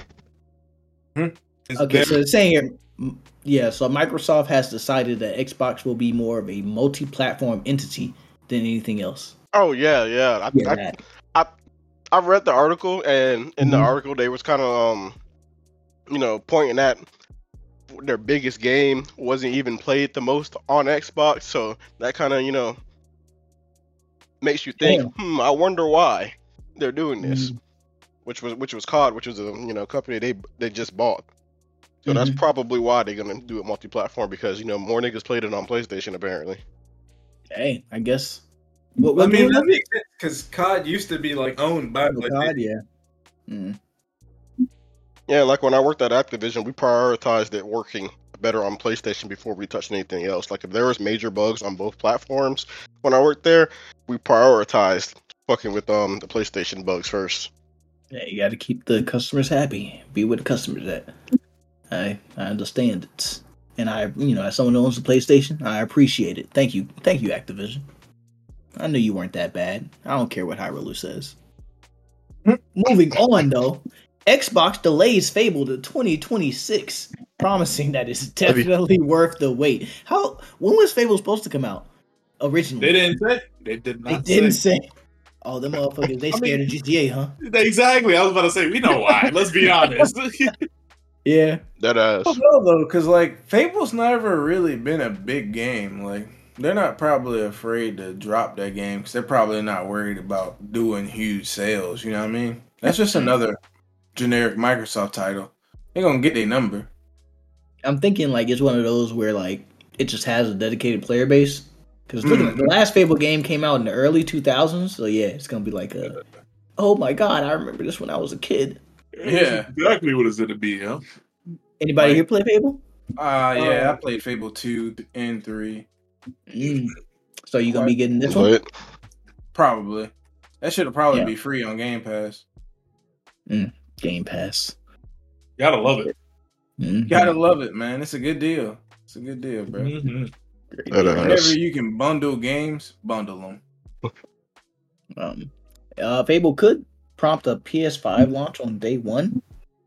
It's Okay, very- so it's saying here, m- yeah, so Microsoft has decided that Xbox will be more of a multi-platform entity than anything else. Oh yeah, yeah. I, Yeah, I, that. I I read the article, and in the Mhm. article they was kind of um, you know, pointing at their biggest game wasn't even played the most on Xbox, so that kind of you know makes you think, Damn. hmm, I wonder why they're doing this. Mhm. Which was which was C O D, which was a you know company they they just bought. So that's Mhm. probably why they're gonna do it multi-platform, because you know more niggas played it on PlayStation apparently. Hey, I guess. What? I What mean, game? that makes sense because C O D used to be like owned by Oh, like, God, yeah. Mm. Yeah, like when I worked at Activision, we prioritized it working better on PlayStation before we touched anything else. Like if there was major bugs on both platforms when I worked there, we prioritized fucking with um the PlayStation bugs first. Yeah, you got to keep the customers happy. Be where the customers at. I I understand it, and I you know as someone who owns a PlayStation, I appreciate it. Thank you, thank you, Activision. I knew you weren't that bad. I don't care what Hyrule says. Moving on though, Xbox delays Fable to twenty twenty-six, promising that it's definitely worth the wait. How when was Fable supposed to come out originally? They didn't say. They did They not didn't say. say. Oh, them motherfuckers, they I scared mean- of G T A, huh? Exactly. I was about to say, we know why. Let's be honest. Yeah. That ass. I don't know though, because like Fable's never really been a big game. Like they're not probably afraid to drop that game because they're probably not worried about doing huge sales. You know what I mean? That's just another generic Microsoft title. They're gonna get their number. I'm thinking like it's one of those where like it just has a dedicated player base. Because looking Mm. at the last Fable game came out in the early two thousands, so yeah, it's gonna be like a. Oh my god, I remember this when I was a kid. Yeah. Exactly what it's gonna be, huh? Anybody Right. here play Fable? Uh yeah, Uh, I played Fable two and three. Mm. So you gonna be getting this one? But Probably. That should probably Yeah. be free on Game Pass. Game Pass. Gotta love it. Mhm. Gotta love it, man. It's a good deal. It's a good deal, bro. Mm-hmm. Great That deal. ass. Whenever you can bundle games, bundle them. Um, uh, Fable could prompt a P S five launch on day one.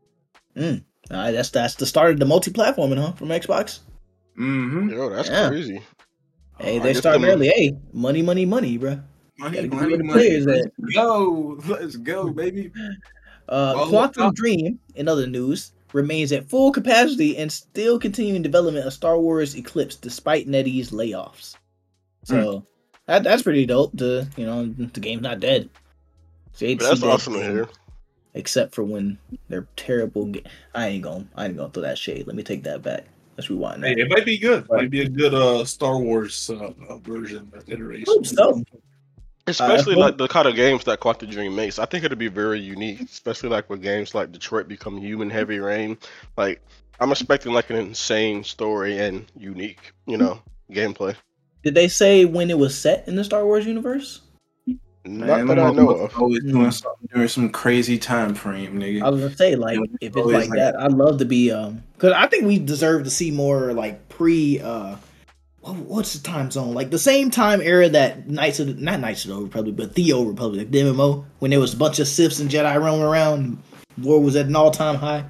Mm. Uh, that's that's the start of the multi-platforming, huh? From Xbox. Mm-hmm. yo, that's Yeah. crazy. Hey, I they're guess starting them- early. Hey, money, money, money, bro. Money, Gotta get money, where the money. players Let's at. go. Let's go, baby. Uh, Well, Quantum uh, Dream, in other news, remains at full capacity and still continuing development of Star Wars Eclipse despite NetEase layoffs. So that that's pretty dope. To you know, the game's not dead. So you hate to That's see that awesome to game, hear. except for when they're terrible. Ga- I ain't gonna, I ain't gonna throw that shade. Let me take that back. Let's rewind Hey, that. it might be good. Right. Might be a good uh Star Wars uh, uh, version uh, iteration. Hope so. Especially hope- like the kind of games that Quantum Dream makes. I think it'd be very unique, especially like with games like Detroit Become Human, Heavy Rain. Like I'm expecting like an insane story and unique, you know, gameplay. Did they say when it was set in the Star Wars universe? Not Man, that I them know motherfuckers of. Always Hmm. doing something during some crazy time frame, nigga. I was gonna say, like, Yeah, if it's always like like- that, I'd love to be, um, because I think we deserve to see more, like, pre, uh, what- what's the time zone? Like, the same time era that Knights of the, not Knights of the Old Republic, but The Old Republic, like the M M O, when there was a bunch of Siths and Jedi roaming around, war was at an all time high.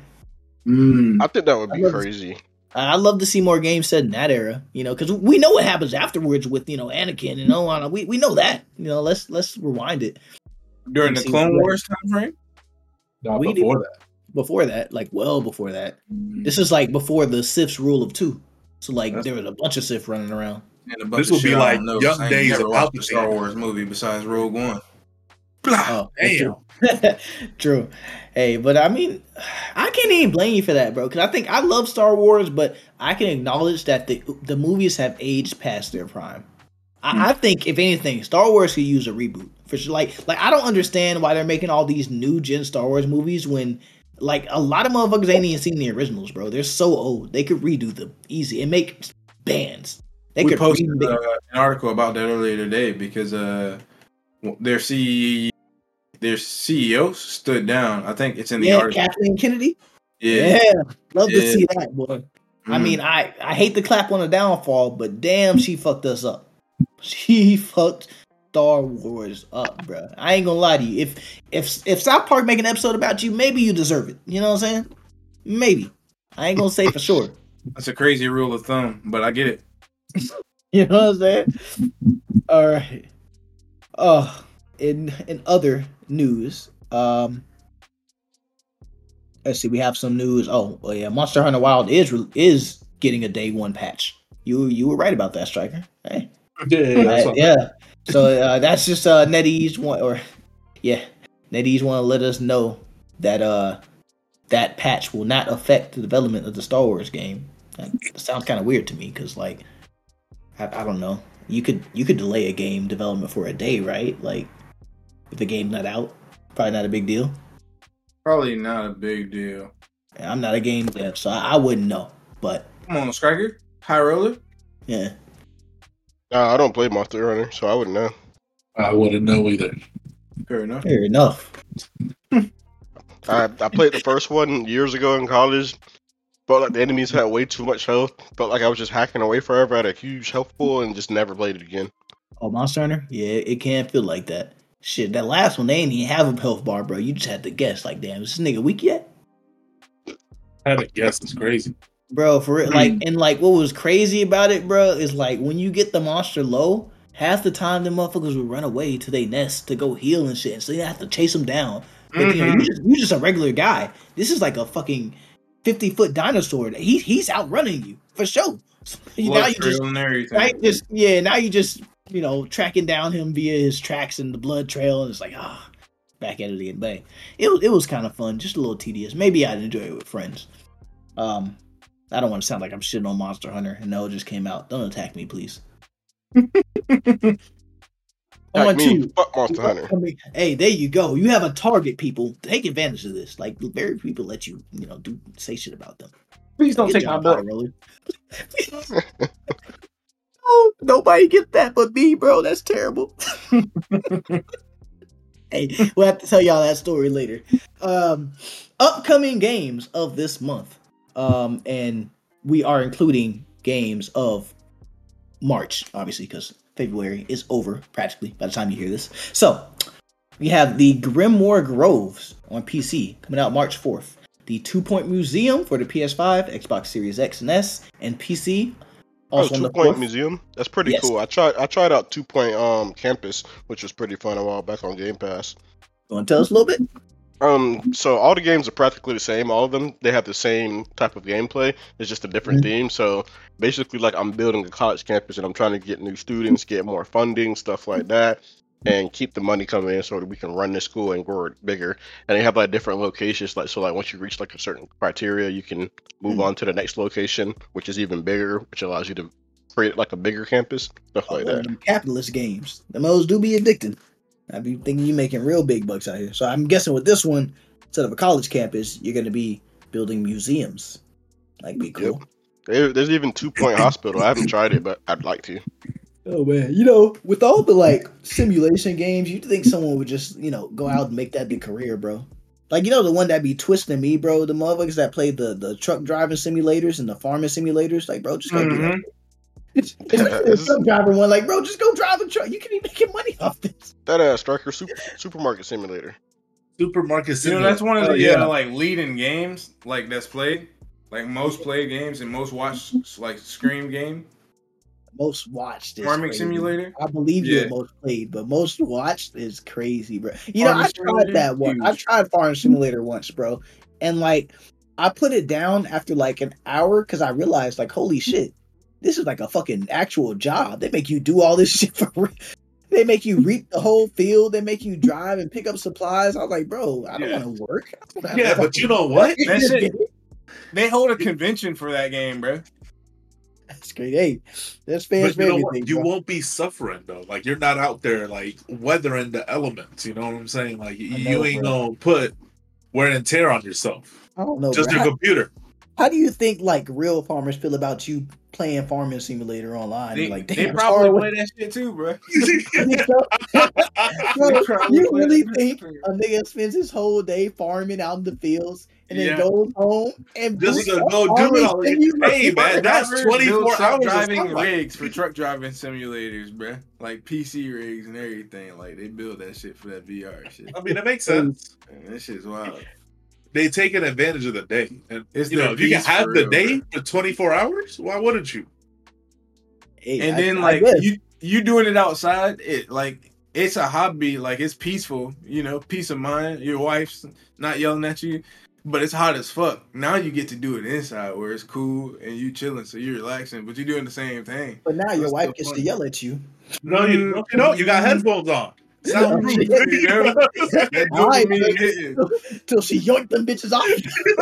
Mm. I think that would I be love- crazy. I- I'd love to see more games set in that era, you know, because we know what happens afterwards with, you know, Anakin and Owen. We we know that, you know. Let's let's rewind it. During the See, Clone what- Wars time frame? Not we before did- that. Before that, like well before that. This is like before the Sith's rule of two. So like That's- there was a bunch of Sith running around. And a bunch This of will be shit I like don't know. Young I ain't Days never of watched a Palpatine. Star Wars movie besides Rogue One. Blah. Oh, that's Damn. true. True. Hey, but I mean, I can't even blame you for that, bro. Because I think I love Star Wars, but I can acknowledge that the the movies have aged past their prime. I, I think if anything, Star Wars could use a reboot for sure. Like, like I don't understand why they're making all these new gen Star Wars movies when, like, a lot of motherfuckers ain't even seen the originals, bro. They're so old. They could redo them easy and make bands. They We could posted remake- uh, an article about that earlier today because uh, their C E O, their C E O stood down. I think it's in the yeah, article. Kathleen Kennedy. Yeah. Yeah, love to Yeah. see that, boy. I mean, I, I hate to clap on the downfall, but damn, she fucked us up. She fucked Star Wars up, bro. I ain't gonna lie to you. If if if South Park make an episode about you, maybe you deserve it. You know what I'm saying? Maybe. I ain't gonna say for sure. That's a crazy rule of thumb, but I get it. You know what I'm saying? All right. Uh, in in other news, um, let's see. We have some news. Oh, well, yeah. Monster Hunter Wild is is getting a day one patch. You you were right about that, Striker. Hey. Yeah, yeah, yeah. Uh, yeah. So uh, that's just uh, NetEase want or yeah, NetEase want to let us know that uh that patch will not affect the development of the Star Wars game. That sounds kind of weird to me because like I, I don't know. You could you could delay a game development for a day, right? Like if the game's not out, probably not a big deal. Probably not a big deal. I'm not a game dev, so I, I wouldn't know. But come on, Striker, high roller. Yeah. Uh, I don't play Monster Hunter, so I wouldn't know. I wouldn't know either. Fair enough. Fair enough. I I played the first one years ago in college. Felt like the enemies had way too much health. Felt like I was just hacking away forever. I had a huge health pool and just never played it again. Oh, Monster Hunter? Yeah, it can feel like that. Shit, that last one, they ain't even have a health bar, bro. You just had to guess. Like, damn, is this nigga weak yet? I had to guess. It's crazy. Bro, for it, like, and like, what was crazy about it, bro, is like, when you get the monster low, half the time the motherfuckers will run away to their nest to go heal and shit, so you have to chase them down. But mm-hmm. you know, you just, you just a regular guy. This is like a fucking fifty-foot dinosaur. He, he's outrunning you, for sure. So now you just, now you just, yeah, now you just, you know, tracking down him via his tracks and the blood trail, and it's like, ah, oh, back at it again. But it, it was kind of fun, just a little tedious. Maybe I'd enjoy it with friends. Um... I don't want to sound like I'm shitting on Monster Hunter, and no, it just came out. Don't attack me, please. Attack me. Fuck Monster Hunter. Hey, there you go. You have a target, people. Take advantage of this. Like, very people let you, you know, do say shit about them. Please don't take my book. Oh, nobody get that but me, bro. That's terrible. Hey, we'll have to tell y'all that story later. Um, upcoming games of this month. Um, and we are including games of March, obviously, because February is over practically by the time you hear this. So we have the Grimoire Groves on P C coming out March fourth. The Two Point Museum for the P S five, Xbox Series X and S, and P C. Also oh, Two Point Museum. That's pretty yes. cool. I tried. I tried out Two Point um Campus, which was pretty fun a while back on Game Pass. You want to tell us a little bit? Um, so all the games are practically the same. All of them, they have the same type of gameplay. It's just a different mm-hmm. theme. So basically, like I'm building a college campus and I'm trying to get new students, get more funding, stuff like that, and keep the money coming in so that we can run this school and grow it bigger. And they have like different locations. Like so, like once you reach like a certain criteria, you can move mm-hmm. on to the next location, which is even bigger, which allows you to create like a bigger campus, stuff oh, like that. Them capitalist games, the most do be addicting. I be thinking you're making real big bucks out here. So I'm guessing with this one, instead of a college campus, you're going to be building museums. Like, be cool. Yep. There's even Two Point Hospital. I haven't tried it, but I'd like to. Oh, man. You know, with all the, like, simulation games, you'd think someone would just, you know, go out and make that their career, bro. Like, you know, the one that be twisting me, bro? The motherfuckers that play the, the truck driving simulators and the farming simulators. Like, bro, just go mm-hmm. do that. It's, it's like a truck driver one, like, bro, just go drive a truck. You can be making money off this. That ass Striker super, supermarket simulator. Supermarket simulator. You know, that's one of the oh, yeah. uh, like leading games like that's played, like most played games and most watched like Scream game. Most watched is Farming crazy. Simulator. I believe yeah. you're most played, but most watched is crazy, bro. You Farming know, I tried that one. Huge. I tried Farming Simulator once, bro, and like I put it down after like an hour because I realized like, holy shit. This is like a fucking actual job. They make you do all this shit for real. They make you reap the whole field. They make you drive and pick up supplies. I was like, bro, I don't yeah. want to work. Yeah, but you know what? That shit, they hold a convention for that game, bro. That's great. Hey, that's fans for everything. You won't be suffering though. Like you're not out there like weathering the elements. You know what I'm saying? Like know, you ain't bro. gonna put wear and tear on yourself. I don't know. Just bro. your how, computer. How do you think like real farmers feel about you playing Farming Simulator online? They, like, they probably play that shit too, bro. Bro, you really think a nigga spends his whole day farming out in the fields and then Yeah. goes home and Just boots to up go do all it these all again. simulators. Hey, man, that's Drivers twenty-four build hours of self-driving sunlight. rigs for truck driving simulators, bruh. Like P C rigs and everything. Like they build that shit for that V R shit. I mean, it makes sense. Man, that shit's wild. They taking advantage of the day, and It's you know, their if you can piece have for the real, day bro. for twenty-four hours, why wouldn't you? Hey, And I- then I like guess. you you doing it outside, it like it's a hobby, like it's peaceful, you know, peace of mind. Your wife's not yelling at you, but it's hot as fuck. Now you get to do it inside where it's cool and you chilling, so you're relaxing, but you're doing the same thing. But now So your it's wife still gets fun. to yell at you. No, you, no, you don't. You got headphones on. It's not Oh, rude. shit. You know? That All right, dopamine baby. hitting. Till she yoinked them bitches off.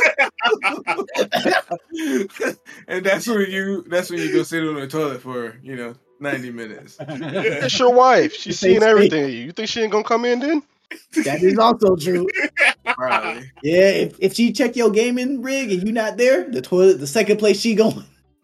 And that's when you that's when you go sit on the toilet for, you know, ninety minutes. It's your wife. She's Say seeing steak. everything. You think she ain't gonna come in then? That is also true. Probably. Yeah, if, if she check your gaming rig and you not there, the toilet, the second place she going.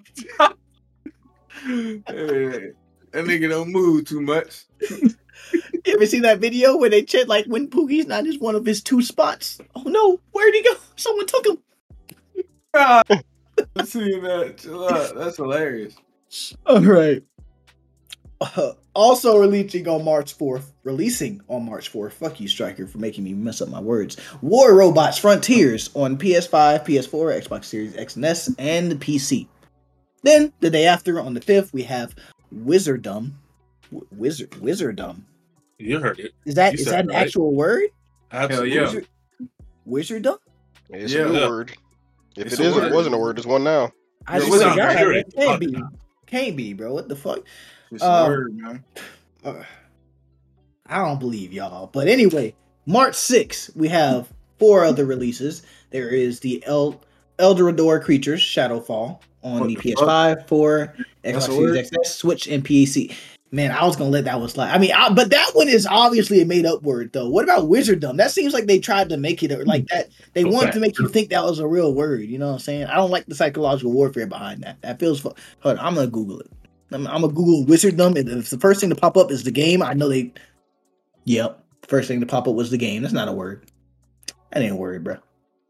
Hey, that nigga don't move too much. You ever see that video where they check like when Poogie's not in one of his two spots? Oh no, where'd he go? Someone took him. Ah, I see that. Chill out. That's hilarious. All right. Uh, also releasing on March fourth. Releasing on March fourth. Fuck you, Striker, for making me mess up my words. War Robots Frontiers on P S five, P S four, Xbox Series X and S, and the P C. Then, the day after, on the fifth, we have Wizardom. W- Wizard Wizardom. You heard it. Is that You is said that it an right. actual word? Absolutely. yeah. Wizard, Wizardom? It's Yeah. a new Yeah. word. If It's it a is, it word. wasn't a word. It's one now. I Yeah, swear to Wizardom, God, you're it it. can't Oh, be. no. Can't be, bro. What the fuck? It's Um, a word, man. Uh, I don't believe y'all. But anyway, March sixth, we have four other releases. There is the El Eldorado Creatures Shadowfall on What the the P S five, four, That's Xbox a Series word? X S, Switch, and P C. Man, I was gonna let that one slide. I mean, I, but that one is obviously a made up word, though. What about Wizardom? That seems like they tried to make it a- like that. They wanted to make you think that was a real word. You know what I'm saying? I don't like the psychological warfare behind that. That feels. Fu- Hold on, I'm gonna Google it. I'm, I'm gonna Google Wizardom, and if the first thing to pop up is the game, I know they. Yep, first thing to pop up was the game. That's not a word. That ain't a word, bro.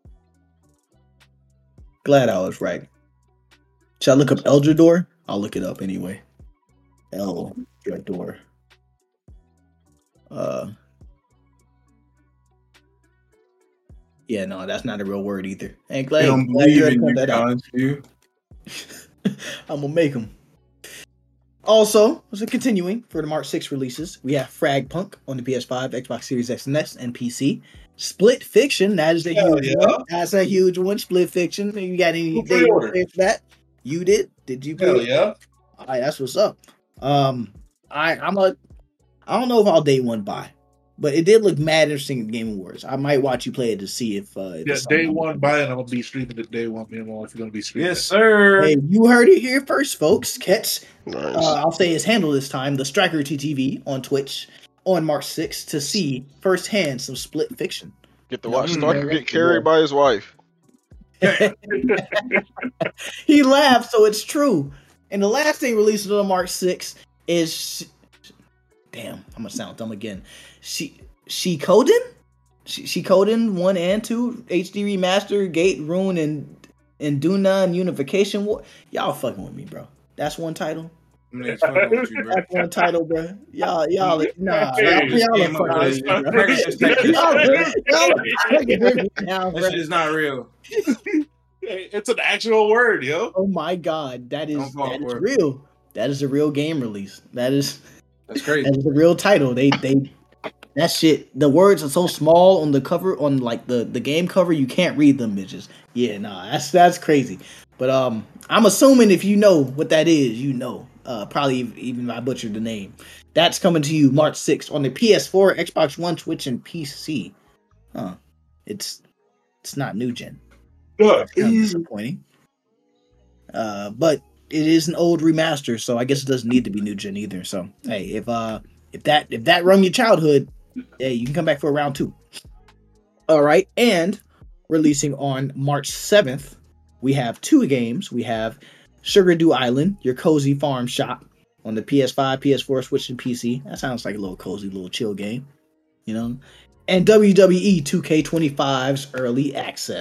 Glad I was right. Should I look up Eldrador? I'll look it up anyway. Eldrador. Uh. Yeah, no, that's not a real word either. Ain't glad, They don't glad you believe had to in point you, that out. you. I'm gonna make them. Also, so continuing for the March sixth releases, we have Fragpunk on the P S five, Xbox Series X and S, and P C. Split Fiction, that is a Hell huge yeah. one. That's a huge one. Split Fiction. You got any Who day you pre-ordered? say for that? You did? Did you Hell pre- yeah. All right, that's what's up. Um, I I'm a I don't know if I'll day one buy, but it did look mad interesting at Game Awards. I might watch you play it to see if uh, if Yeah, it's day something- one buy it. I'm gonna be streaming it day one. Me and my wife are gonna be streaming. Yes, it. sir. Hey, you heard it here first, folks. Catch Nice. uh, I'll say his handle this time, the Striker T T V on Twitch on March sixth to see firsthand some Split Fiction. Get to watch Mm, Striker yeah, get carried by his wife. He laughed, so it's true. And the last thing released on March sixth is, damn, I'm gonna sound dumb again. She she Coden, she she Coden one and two H D remaster, Gate Rune and and Dunan Unification War. Y'all fucking with me, bro. That's one title. I'm niggas fucking with you, bro. That's one title, bro. Y'all, y'all, nah, Hey, y'all, y'all came are up with fucking it. with me, bro. Niggas just take this Y'all, shit, y'all are fucking with me now, That bro. shit is not real. Hey, it's an actual word, yo. Oh my god, that is Don't fall that is for it. real. That is a real game release. That is That's crazy. that is a real title. They they that shit. The words are so small on the cover, on like the the game cover, you can't read them, bitches. Yeah, nah, that's that's crazy. But um, I'm assuming if you know what that is, you know. Uh, probably even if I butchered the name. That's coming to you March sixth on the P S four, Xbox One, Switch, and P C. Huh? It's it's not new gen. Good. Kind of disappointing. Uh, but it is an old remaster, so I guess it doesn't need to be new gen either. So hey, if uh if that if that run your childhood, hey, you can come back for round two. All right, and releasing on March seventh, we have two games. We have Sugar Dew Island, your cozy farm shop on the P S five, P S four, Switch, and P C. That sounds like a little cozy, little chill game, you know. And W W E two K twenty-five's early access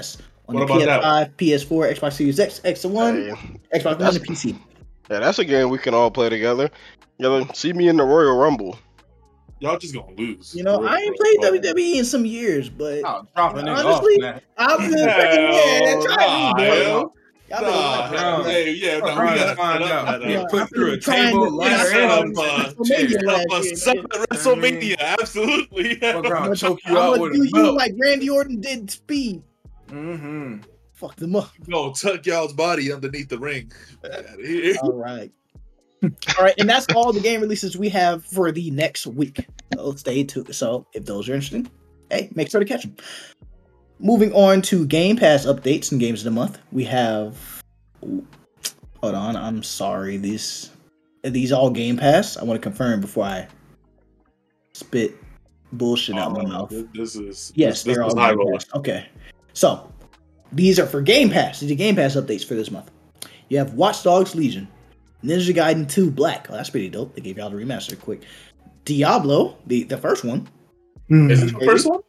on What the about that P S five, P S four, Xbox Series X, X one, Hey, Xbox One, that's- and P C. yeah, that's a game we can all play together. Yeah, see me in the Royal Rumble. Y'all just gonna lose. You know, For I real, ain't bro. played Oh. W W E in some years, but I'll drop a you know, nigga honestly, off, man. I've been Hell yeah, try nah, me, hell. bro. Y'all better Nah, watch hell, out. hey, yeah, Fuck no, we around gotta and find set up out. that. Get Uh, put through a trying table, to- ladder, set up, and uh, shit. WrestleMania set up last a year, set up nigga. WrestleMania, absolutely. Fuck around, I'm choke you gonna out do with a you belt. like Randy Orton did Speed. Mm-hmm. Fuck them up. Go tuck y'all's body underneath the ring. Get out of here. All right. All right, and that's all the game releases we have for the next week. So stay tuned. So if those are interesting, hey, make sure to catch them. Moving on to Game Pass updates and games of the month, we have. Hold on, I'm sorry. These are these all Game Pass? I want to confirm before I spit bullshit out my Oh, mouth. This is Yes, this, they're this all is high Game roller. Pass. Okay, so these are for Game Pass. These are Game Pass updates for this month. You have Watch Dogs Legion, Ninja Gaiden two Black. Oh, that's pretty dope. They gave y'all the remaster quick. Diablo, the, the first one. Is this the first one?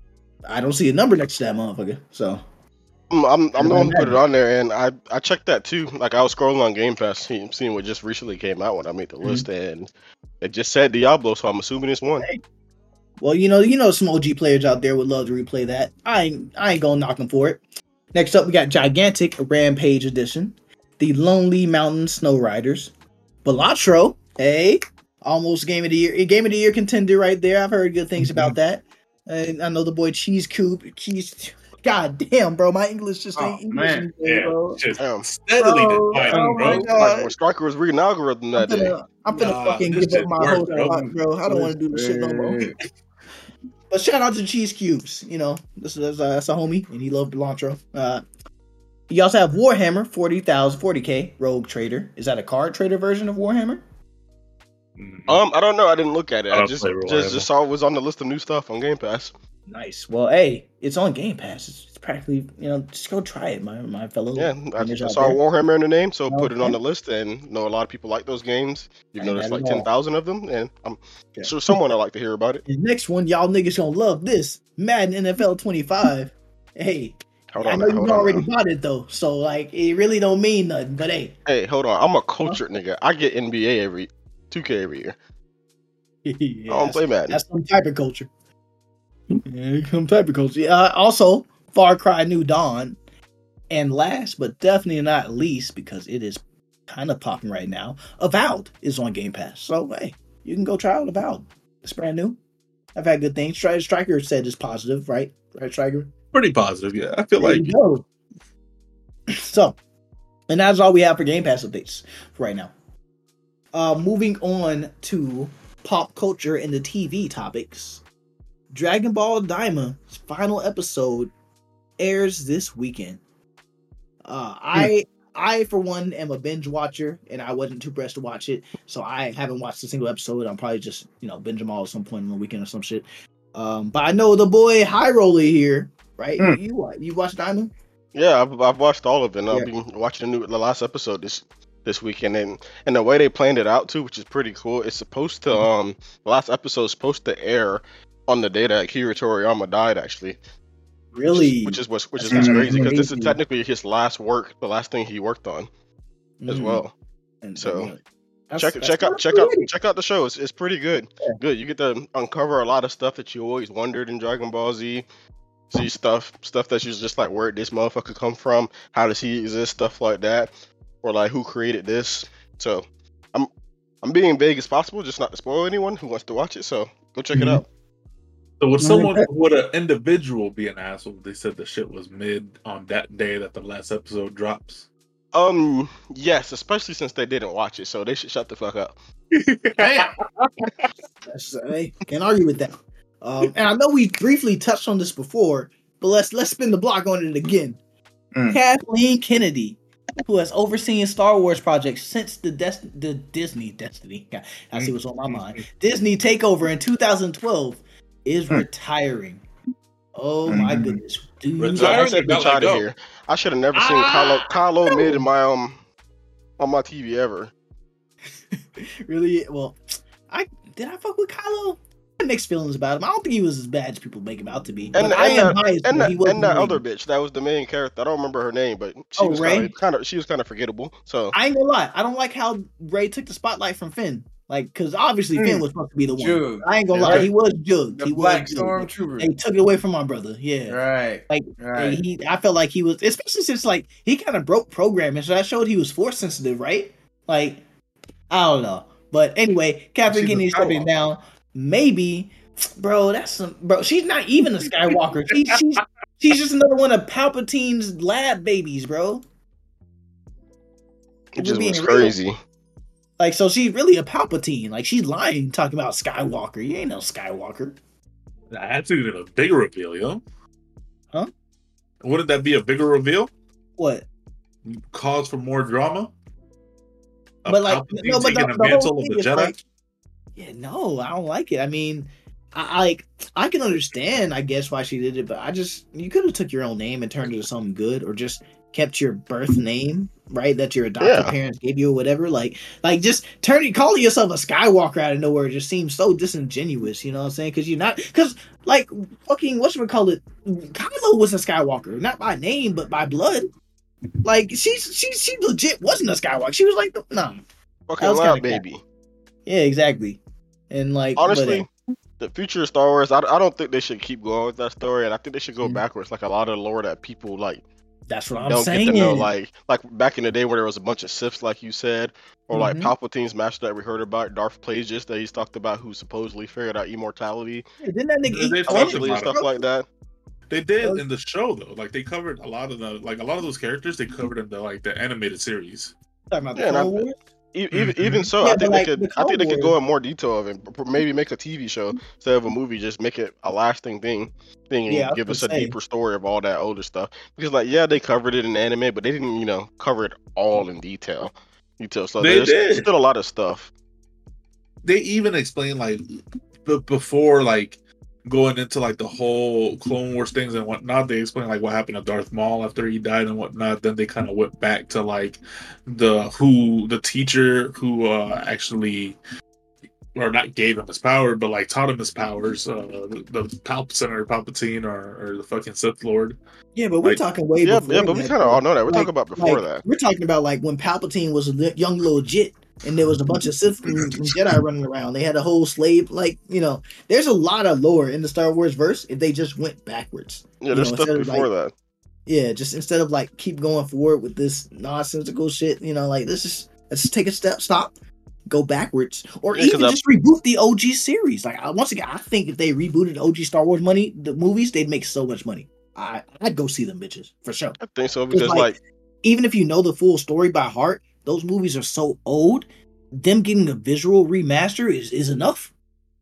I don't see a number next to that motherfucker. So I'm I'm, I'm the one who put it Imagine. on there, and I I checked that too. Like I was scrolling on Game Pass, seeing, seeing what just recently came out when I made the list, and it just said Diablo, so I'm assuming it's one. well, you know, you know, some O G players out there would love to replay that. I ain't, I ain't gonna knock them for it. Next up, we got Gigantic Rampage Edition, the Lonely Mountain Snow Riders, Balatro, hey, almost game of the year, game of the year contender right there. I've heard good things about that. And I know the boy Cheese Coop, Cheese. God damn, bro, my English just ain't Oh, English man. anymore, Yeah, bro. just Damn. steadily Bro, declining, oh bro. my God. Like when Striker was reading algorithm I'm that day. finna, I'm finna Nah, fucking this give up shit my work, whole bro. spot, bro. I don't want to do this shit no more. But shout out to Cheese Cubes. You know, this is uh, that's a homie, and he loved Belantro. Uh, you also have Warhammer forty thousand, forty K Rogue Trader. Is that a card trader version of Warhammer? Mhm. Um, I don't know. I didn't look at it. I I don't just play Royal just Rumble. just saw it was on the list of new stuff on Game Pass. Nice. Well, hey, it's on Game Pass. It's, it's practically, you know, just go try it, my my fellow. Yeah, I, gamers I out saw there. Warhammer in the name, so put it Okay. on the list. And know a lot of people like those games. You've Ain't noticed bad like at all. ten thousand of them, and I'm Okay. sure someone would like to hear about it. The next one, y'all niggas gonna love this Madden N F L twenty-five. Hey, Hold I on, know now, you hold on. already now. bought it though, so like it really don't mean nothing. But hey, Hey, hold on. I'm a cultured nigga. I get N B A every two K every year. yeah, I don't that's, play Madden. that's some type of culture. Yeah, some type of culture. Uh, also, Far Cry New Dawn, and last but definitely not least, because it is kind of popping right now, Avowed is on Game Pass. So hey, you can go try out Avowed. It's brand new. I've had good things. Stri- Striker said it's positive, right? Right, Striker. Pretty positive, yeah. I feel There like you go. So, and that's all we have for Game Pass updates for right now. Uh, moving on to pop culture and the T V topics. Dragon Ball Daima's final episode airs this weekend. Uh, I, I for one, am a binge watcher, and I wasn't too pressed to watch it, so I haven't watched a single episode. I'm probably just, you know, binge them all at some point on the weekend or some shit. Um, but I know the boy High Roller here, right? Hmm. You, you, wa- you watched Daima? Yeah, I've, I've watched all of it. And I'll Yeah. be watching the new the last episode this this weekend, and and the way they planned it out too, which is pretty cool. It's supposed to um the last episode is supposed to air on the day that Akira Toriyama died, actually. Really? Which is what's which is That's what's kinda crazy because this is amazing. technically his last work, the last thing he worked on as Mhm. well. And- So, and, that's- check that's check kinda out check out cool. check out the show. It's it's pretty good. Yeah. Good. You get to uncover a lot of stuff that you always wondered in Dragon Ball Z. See stuff stuff that you just like, where did this motherfucker come from? How does he exist? Stuff like that, or like who created this? So I'm I'm being vague as possible, just not to spoil anyone who wants to watch it. So go check it Mhm. out. so would No, someone that- would an individual be an asshole if they said the shit was mid on that day that the last episode drops? Um, yes, especially since they didn't watch it, so they should shut the fuck up. Damn. That's, hey, can't argue with that. Um, and I know we briefly touched on this before, but let's let's spin the block on it again. Mm. Kathleen Kennedy, who has overseen Star Wars projects since the Des- the Disney Destiny. God, I see what's on my mind. Disney takeover in two thousand twelve is Mm. retiring. Oh my Mm. goodness, dude! Retiring? So I Tired said or got bitch let out of go? here. I should have never seen Ah, Kylo Kylo no. mid in my um on my T V ever. Really? Well, I did I fuck with Kylo? mixed feelings about him. I don't think he was as bad as people make him out to be. And, But and I am that, biased. and though. that, He wasn't and that the other main. bitch that was the main character. I don't remember her name, but she Oh, was Ray? kind of kind of she was kind of forgettable. So I ain't gonna lie. I don't like how Ray took the spotlight from Finn. Like, because obviously Mm. Finn was supposed to be the one. Jug. I ain't gonna Yeah. lie. He was jugged. The He Black was jugged. Stormtrooper. They took it away from my brother. Yeah. Right. Like Right. he, I felt like he was, especially since like he kind of broke programming, so that showed he was force sensitive, right? Like, I don't know, but anyway, Catherine She's a Kennedy stepping Skywalker. down. Maybe, bro, that's some bro. She's not even a Skywalker. She, she's she's just another one of Palpatine's lab babies, bro. it We're just being was real. crazy. Like, so she's really a Palpatine. Like, she's lying, talking about Skywalker. You ain't no Skywalker. That's even a bigger reveal, yo. Huh? Wouldn't that be a bigger reveal? What? Cause for more drama? A But, like, Palpatine no, but the- taking the a whole mantle of thing the is, Jedi? like, yeah, no, I don't like it. I mean, I I- like I can understand, I guess, why she did it, but I just you could have took your own name and turned it to something good, or just kept your birth name, right? That your adopted Yeah. parents gave you, or whatever. Like, like just turning calling yourself a Skywalker out of nowhere just seems so disingenuous. You know what I'm saying? Because you're not, because like fucking whatchamacallit, Kylo was a Skywalker, not by name but by blood. Like she's she she legit wasn't a Skywalker. She was like, the, nah, Fucking was loud, kinda baby. yeah, exactly. And like, but, uh, Honestly, the future of Star Wars, I, I don't think they should keep going with that story, and I think they should go Mhm. backwards, like a lot of the lore that people like that's what I'm don't saying. get to know, like like back in the day where there was a bunch of Siths, like you said, or like Mhm. Palpatine's master that we heard about, Darth Plagueis, that he's talked about, who supposedly figured out immortality, Hey, didn't that nigga They- eat they talked onions, eventually and about stuff like that. They did Those- in the show though. Like they covered a lot of the like a lot of those characters they covered in the like the animated series. Talking about the Yeah, and Clone I- Wars? E- Even Mhm. even so, Yeah, I but, think like, they could. the I think they Clone could go Wars- in more detail of it. p- Maybe make a T V show instead of a movie. Just make it a lasting thing, thing, and Yeah, I was give us gonna a say. deeper story of all that older stuff. Because like, yeah, they covered it in anime, but they didn't, you know, cover it all in detail. Detail. So They there's did. still a lot of stuff. They even explained like b- before like going into like the whole Clone Wars things and whatnot. They explained like what happened to Darth Maul after he died and whatnot. Then they kind of went back to like the who the teacher who uh actually. Or not gave him his power, but like taught him his powers. Uh, the, the Palp Senator Palpatine or, or the fucking Sith Lord. Yeah, but we're Like- talking way Yeah, before. yeah, but we that, kind of though. all know that. We're Like- talking about before like, that. We're talking about like when Palpatine was a li- young little jit, and there was a bunch of Sith and, and Jedi running around. They had a whole slave, like you know. There's a lot of lore in the Star Wars verse if they just went backwards. Yeah, you there's know, stuff instead of, before like- that. Yeah, just instead of like keep going forward with this nonsensical shit, you know, like let's just let's just take a step, stop, go backwards, or Yeah, 'cause even I- just reboot the O G series. Like I, once again, I think if they rebooted O G Star Wars money, the movies, they'd make so much money. I I'd go see them bitches for sure. I think so because like- like Even if you know the full story by heart, those movies are so old. Them getting a visual remaster is is enough.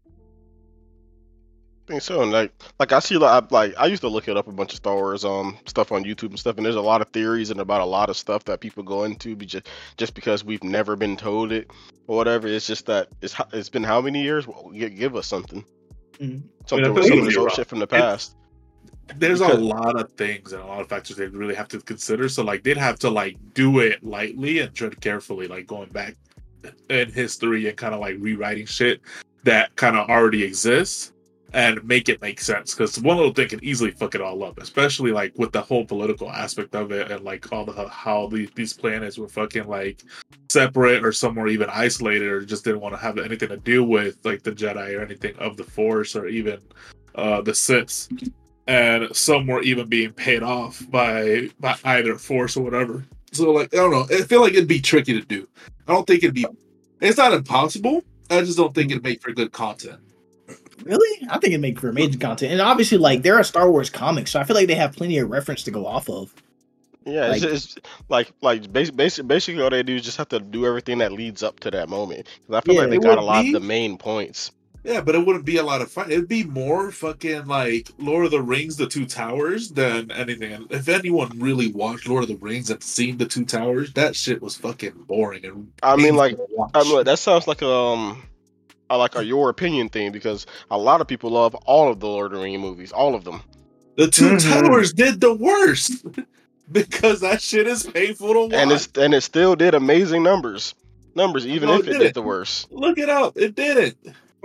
I think so, and like, like I see, like, I, like I used to look it up a bunch of Star Wars um stuff on YouTube and stuff, and there's a lot of theories and about a lot of stuff that people go into, be just just because we've never been told it or whatever. It's just that it's ho- it's been how many years? Well, gi- give us something, Mhm. something I with think some it'll of this be old around. shit from the It's- past. There's Because- a lot of things and a lot of factors they really have to consider. So like they'd have to like do it lightly and tread carefully, like going back in history and kind of like rewriting shit that kind of already exists and make it make sense. Because one little thing can easily fuck it all up, especially like with the whole political aspect of it and like all the how the, these planets were fucking like separate or some were even isolated or just didn't want to have anything to do with like the Jedi or anything of the Force or even uh, the Siths. And some were even being paid off by by either Force or whatever. So like I don't know, I feel like it'd be tricky to do. I don't think it'd be. It's not impossible. I just don't think it'd make for good content. Really? I think it make for amazing content. And obviously, like there are Star Wars comics, so I feel like they have plenty of reference to go off of. Yeah, it's, Like- it's like like basic, basic, basically all they do is just have to do everything that leads up to that moment. 'Cause I feel Yeah, like they it got a would lot be- of the main points. Yeah, but it wouldn't be a lot of fun. It'd be more fucking like Lord of the Rings, The Two Towers than anything. And if anyone really watched Lord of the Rings and seen The Two Towers, that shit was fucking boring. And I mean, like, painful to watch. I mean, that sounds like um, I like a your opinion thing because a lot of people love all of the Lord of the Rings movies, all of them. The Two Mhm. Towers did the worst because that shit is painful to watch. and it's and it still did amazing numbers, numbers even No, if it it did didn't. the worst. Look it up. It didn't.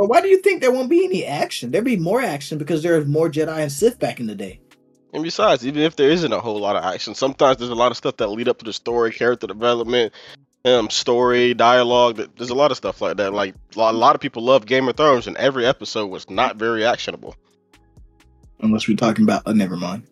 But why do you think there won't be any action? There'd be more action because there was more Jedi and Sith back in the day. And besides, even if there isn't a whole lot of action, sometimes there's a lot of stuff that lead up to the story, character development, um, story, dialogue. There's a lot of stuff like that. Like a lot of people love Game of Thrones, and every episode was not very actionable. Unless we're talking about, oh, never mind.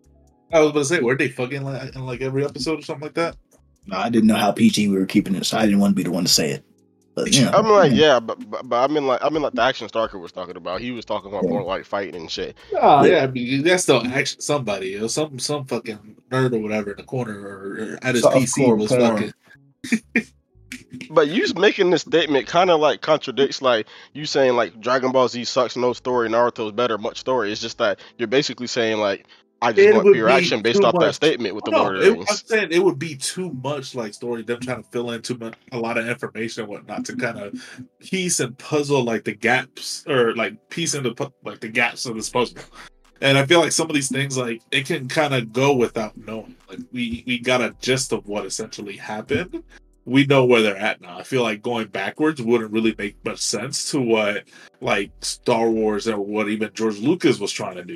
I was about to say, were they fucking like, in like every episode or something like that? No, I didn't know how P G we were keeping it, so I didn't want to be the one to say it. But, you know, I mean, like, yeah, but, but but I mean, like, I mean, like the action Starker was talking about. He was talking about Yeah. more like fighting and shit. Oh yeah, I mean that's still action. Somebody, you know, some some fucking nerd or whatever in the corner or, or at his Softcore P C was porn. fucking. But you making this statement kind of like contradicts like you saying like Dragon Ball Z sucks, no story, Naruto's better, much story. It's just that you're basically saying like I just It want would pure be action based too off that much. statement with the No, Lord of it, the I'm Rings. saying it would be too much like story, them trying to fill in too much, a lot of information and whatnot to kind of piece and puzzle like the gaps or like piece into pu- like the gaps of this puzzle. And I feel like some of these things like it can kind of go without knowing. Like we we got a gist of what essentially happened. We know where they're at now. I feel like going backwards wouldn't really make much sense to what like Star Wars or what even George Lucas was trying to do.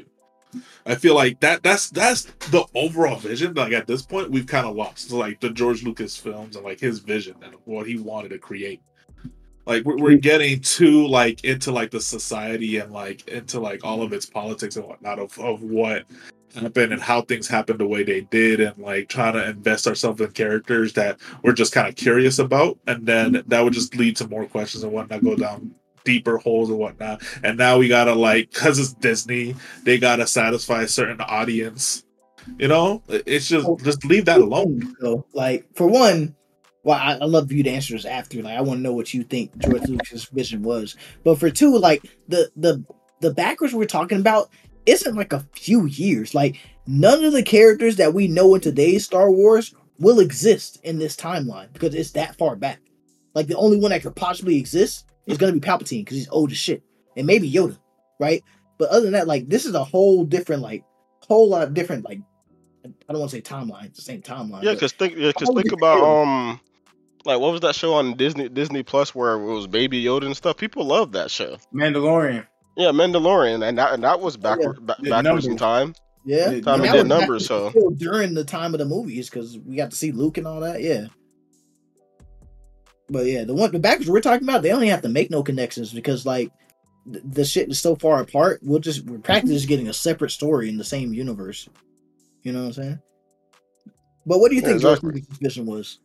I feel like that that's that's the overall vision. Like at this point, we've kind of lost like the George Lucas films and like his vision and what he wanted to create. Like we're, we're getting too like into like the society and like into like all of its politics and whatnot of, of what happened and how things happened the way they did and like trying to invest ourselves in characters that we're just kind of curious about, and then that would just lead to more questions and whatnot, go down deeper holes and whatnot. And now we gotta like, because it's Disney, they gotta satisfy a certain audience. You know, it's just just leave that alone. So, like for one, well, I, I love for you to answer this after. Like, I want to know what you think George Lucas' vision was. But for two, like the the the backwards we're talking about isn't like a few years. Like none of the characters that we know in today's Star Wars will exist in this timeline because it's that far back. Like the only one that could possibly exist is gonna be Palpatine because he's old as shit, and maybe Yoda, right? But other than that, like this is a whole different, like whole lot of different, like I don't want to say timeline, it's the same timeline. Yeah, but because think, yeah, cause all think the about characters- um, like what was that show on Disney Disney Plus where it was Baby Yoda and stuff? People love that show. Mandalorian. Yeah, Mandalorian, and that and that was backward ba- Did backwards in numbers. time. Yeah, Did- Time and and that did was numbers, actually so still during the time of the movies because we got to see Luke and all that. Yeah, but yeah, the one the backwards we're talking about, they don't even have to make no connections because like th- the shit is so far apart. We'll just we're practically just getting a separate story in the same universe. You know what I'm saying? But what do you Yeah, think George exactly. Lucas' vision was?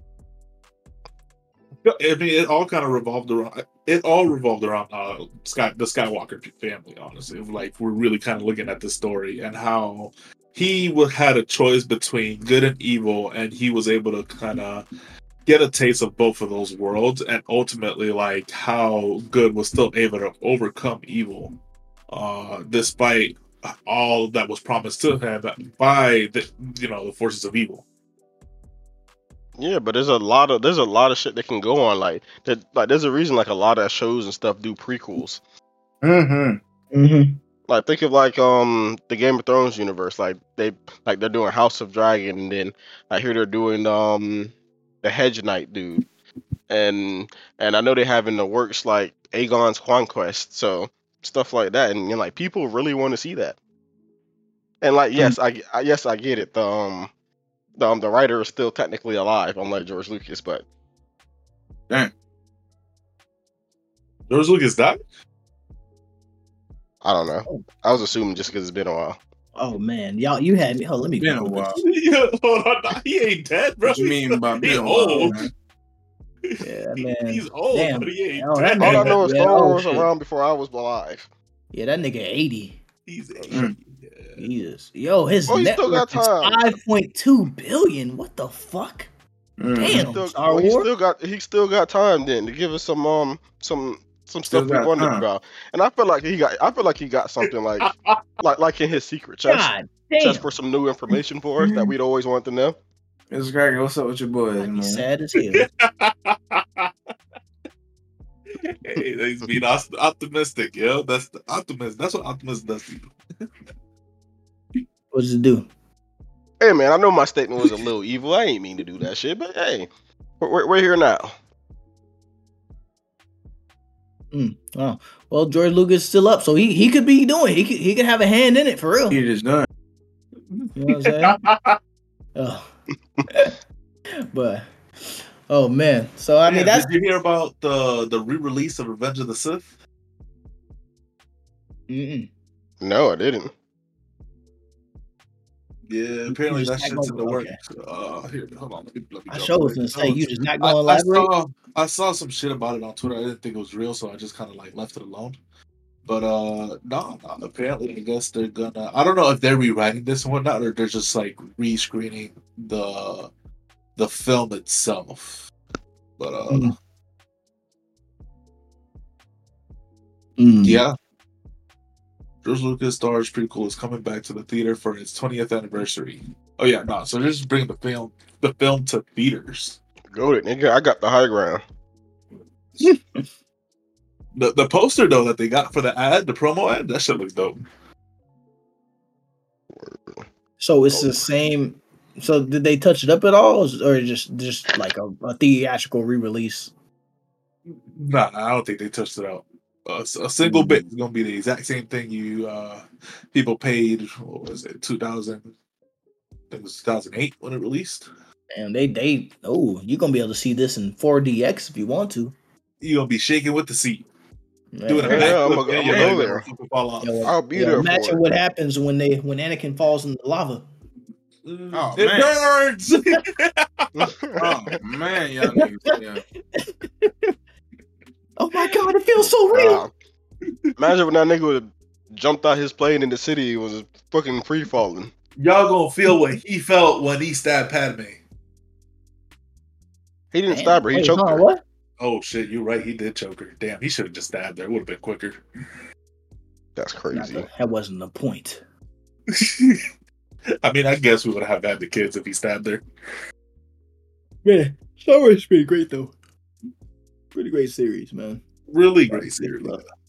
I mean, it all kind of revolved around. It all revolved around uh, Sky, the Skywalker family. Honestly, like we're really kind of looking at the story and how he would had a choice between good and evil, and he was able to kind of get a taste of both of those worlds, and ultimately, like how good was still able to overcome evil, uh, despite all that was promised to him by the you know the forces of evil. yeah, but there's a lot of there's a lot of shit that can go on like that. Like there's a reason like a lot of shows and stuff do prequels. Mm-hmm. Mm-hmm. Like think of like um the Game of Thrones universe. Like they like they're doing House of Dragon, and then I hear they're doing um the Hedge Knight dude, and and I know they have in the works like Aegon's Conquest, so stuff like that, and you know, like people really want to see that. And like yes, I, I yes I get it. The um the um, the writer is still technically alive, unlike George Lucas, but George Lucas died. I don't know. I was assuming just because it's been a while. Oh man, y'all, you had me. Oh, let me Been a Google while. this. Yeah, hold on, nah, he ain't dead, bro. What you mean by He been a while, old. man? Yeah, man. He's old, Damn. but he ain't Oh, that dead. All I man- know is yeah, Star oh, Wars shit. around before I was alive. Yeah, that nigga eighty. He's Mm. yeah. Jesus, yo, his Oh, he still network got is time. five point two billion. What the fuck? Mm. Damn. Still, Star well, he Wars? still got he still got time then to give us some um some some Still stuff we got wondered time. about. And I feel like he got I feel like he got something like like like in his secret chest, God damn. just for some new information for us that we'd always wanted to know. It's cracking. What's up with your boys, I'd be man? sad as hell. Hey, he's being op- optimistic, yo. That's the optimism. That's what optimism does to you. What does it do? Hey man, I know my statement was a little evil. I ain't mean to do that shit, but hey, we're, we're, we're here now. Mm. Oh, well, George Lucas is still up, so he, he could be doing. He could he could have a hand in it for real. He just done. You know what I'm saying? Oh, but oh man. So I mean, Yeah, that's did you hear about the the re-release of Revenge of the Sith? mm-mm. No, I didn't. Yeah, apparently just that not shit's in gonna- the okay. works. Uh, here, hold on. Let me, let me I jump sure was right gonna to say those. you just not I, gonna I elaborate. saw I saw some shit about it on Twitter. I didn't think it was real, so I just kind of like left it alone. But uh, no, no, apparently I guess they're gonna. I don't know if they're rewriting this and whatnot, or they're just like rescreening the the film itself. But uh, Mm. Mm. yeah, George Lucas Star is pretty cool. It's coming back to the theater for its twentieth anniversary. Oh yeah, no, so they're just bringing the film the film to theaters. Go it, nigga. I got the high ground. The the poster though that they got for the ad, the promo ad, that shit looks dope. So it's Oh. the same. So did they touch it up at all, or just just like a, a theatrical re-release? Nah, I don't think they touched it out. Uh, a single Mm. bit is gonna be the exact same thing you uh people paid. What was it? Two thousand. I think it was two thousand eight when it released. And they they oh, you're gonna be able to see this in four D X if you want to. You're gonna be shaking with the seat, Man, doing a Yeah, backflip. I'm gonna- and I'm your gonna head go gonna there. fucking fall off. Yo, I'll be yo, there imagine for it. what happens when they when Anakin falls in the lava. Oh, it man. burns. Oh man, y'all niggas. Yeah. Oh my god, it feels so real. Nah. Imagine when that nigga would have jumped out his plane in the city and was fucking free falling. Y'all gonna feel what he felt when he stabbed Padme. He didn't Damn. stab her. He Wait, choked huh, her. What? Oh shit, you're right. He did choke her. Damn, he should have just stabbed her. It would have been quicker. That's Not crazy. the- that wasn't the point. I mean, I guess we would have had the kids if he stabbed her. Man, Star Wars is pretty great though. Pretty great series, man. Really great series.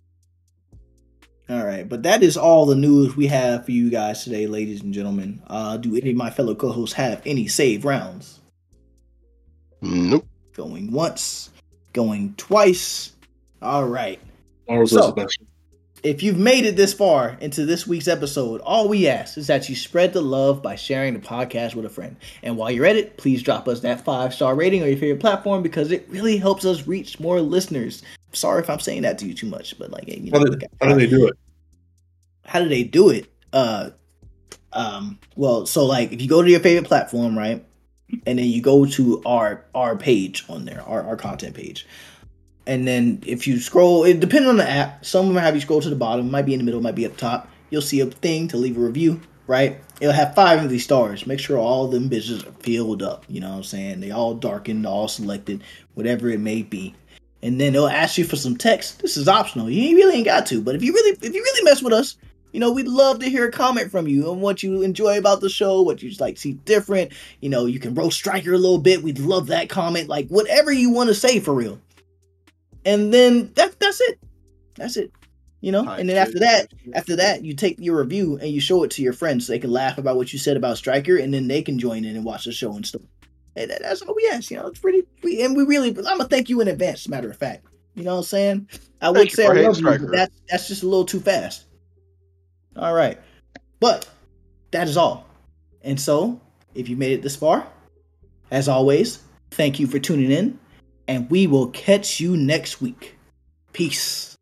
All right, but that is all the news we have for you guys today, ladies and gentlemen. Uh, do any of my fellow co-hosts have any save rounds? Nope. Going once, going twice. All right. Tomorrow's So- special. If you've made it this far into this week's episode, all we ask is that you spread the love by sharing the podcast with a friend. And while you're at it, please drop us that five-star rating on your favorite platform because it really helps us reach more listeners. Sorry if I'm saying that to you too much, but like, you know, How do, how do they do it? how do they do it? Uh, um, well, so like if you go to your favorite platform, right, and then you go to our our page on there, our, our content page, and then if you scroll, it depends on the app. Some of them have you scroll to the bottom, might be in the middle, might be up top. You'll see a thing to leave a review, right? It'll have five of these stars. Make sure all of them bitches are filled up. You know what I'm saying? They all darkened, all selected, whatever it may be. And then it'll ask you for some text. This is optional. You really ain't got to, but if you really, if you really mess with us, you know, we'd love to hear a comment from you on what you enjoy about the show, what you just like see different. You know, you can roast Striker a little bit. We'd love that comment. Like whatever you want to say for real. And then that that's it. That's it. You know, and then after that, after that, you take your review and you show it to your friends so they can laugh about what you said about Striker, and then they can join in and watch the show and stuff. And that- that's all we ask. You know, it's pretty. We, and we really, I'm gonna thank you in advance. As a matter of fact, you know what I'm saying? I would Thank you say for I hating love you, Stryker. but that's that's just a little too fast. All right, but that is all. And so, if you made it this far, as always, thank you for tuning in, and we will catch you next week. Peace.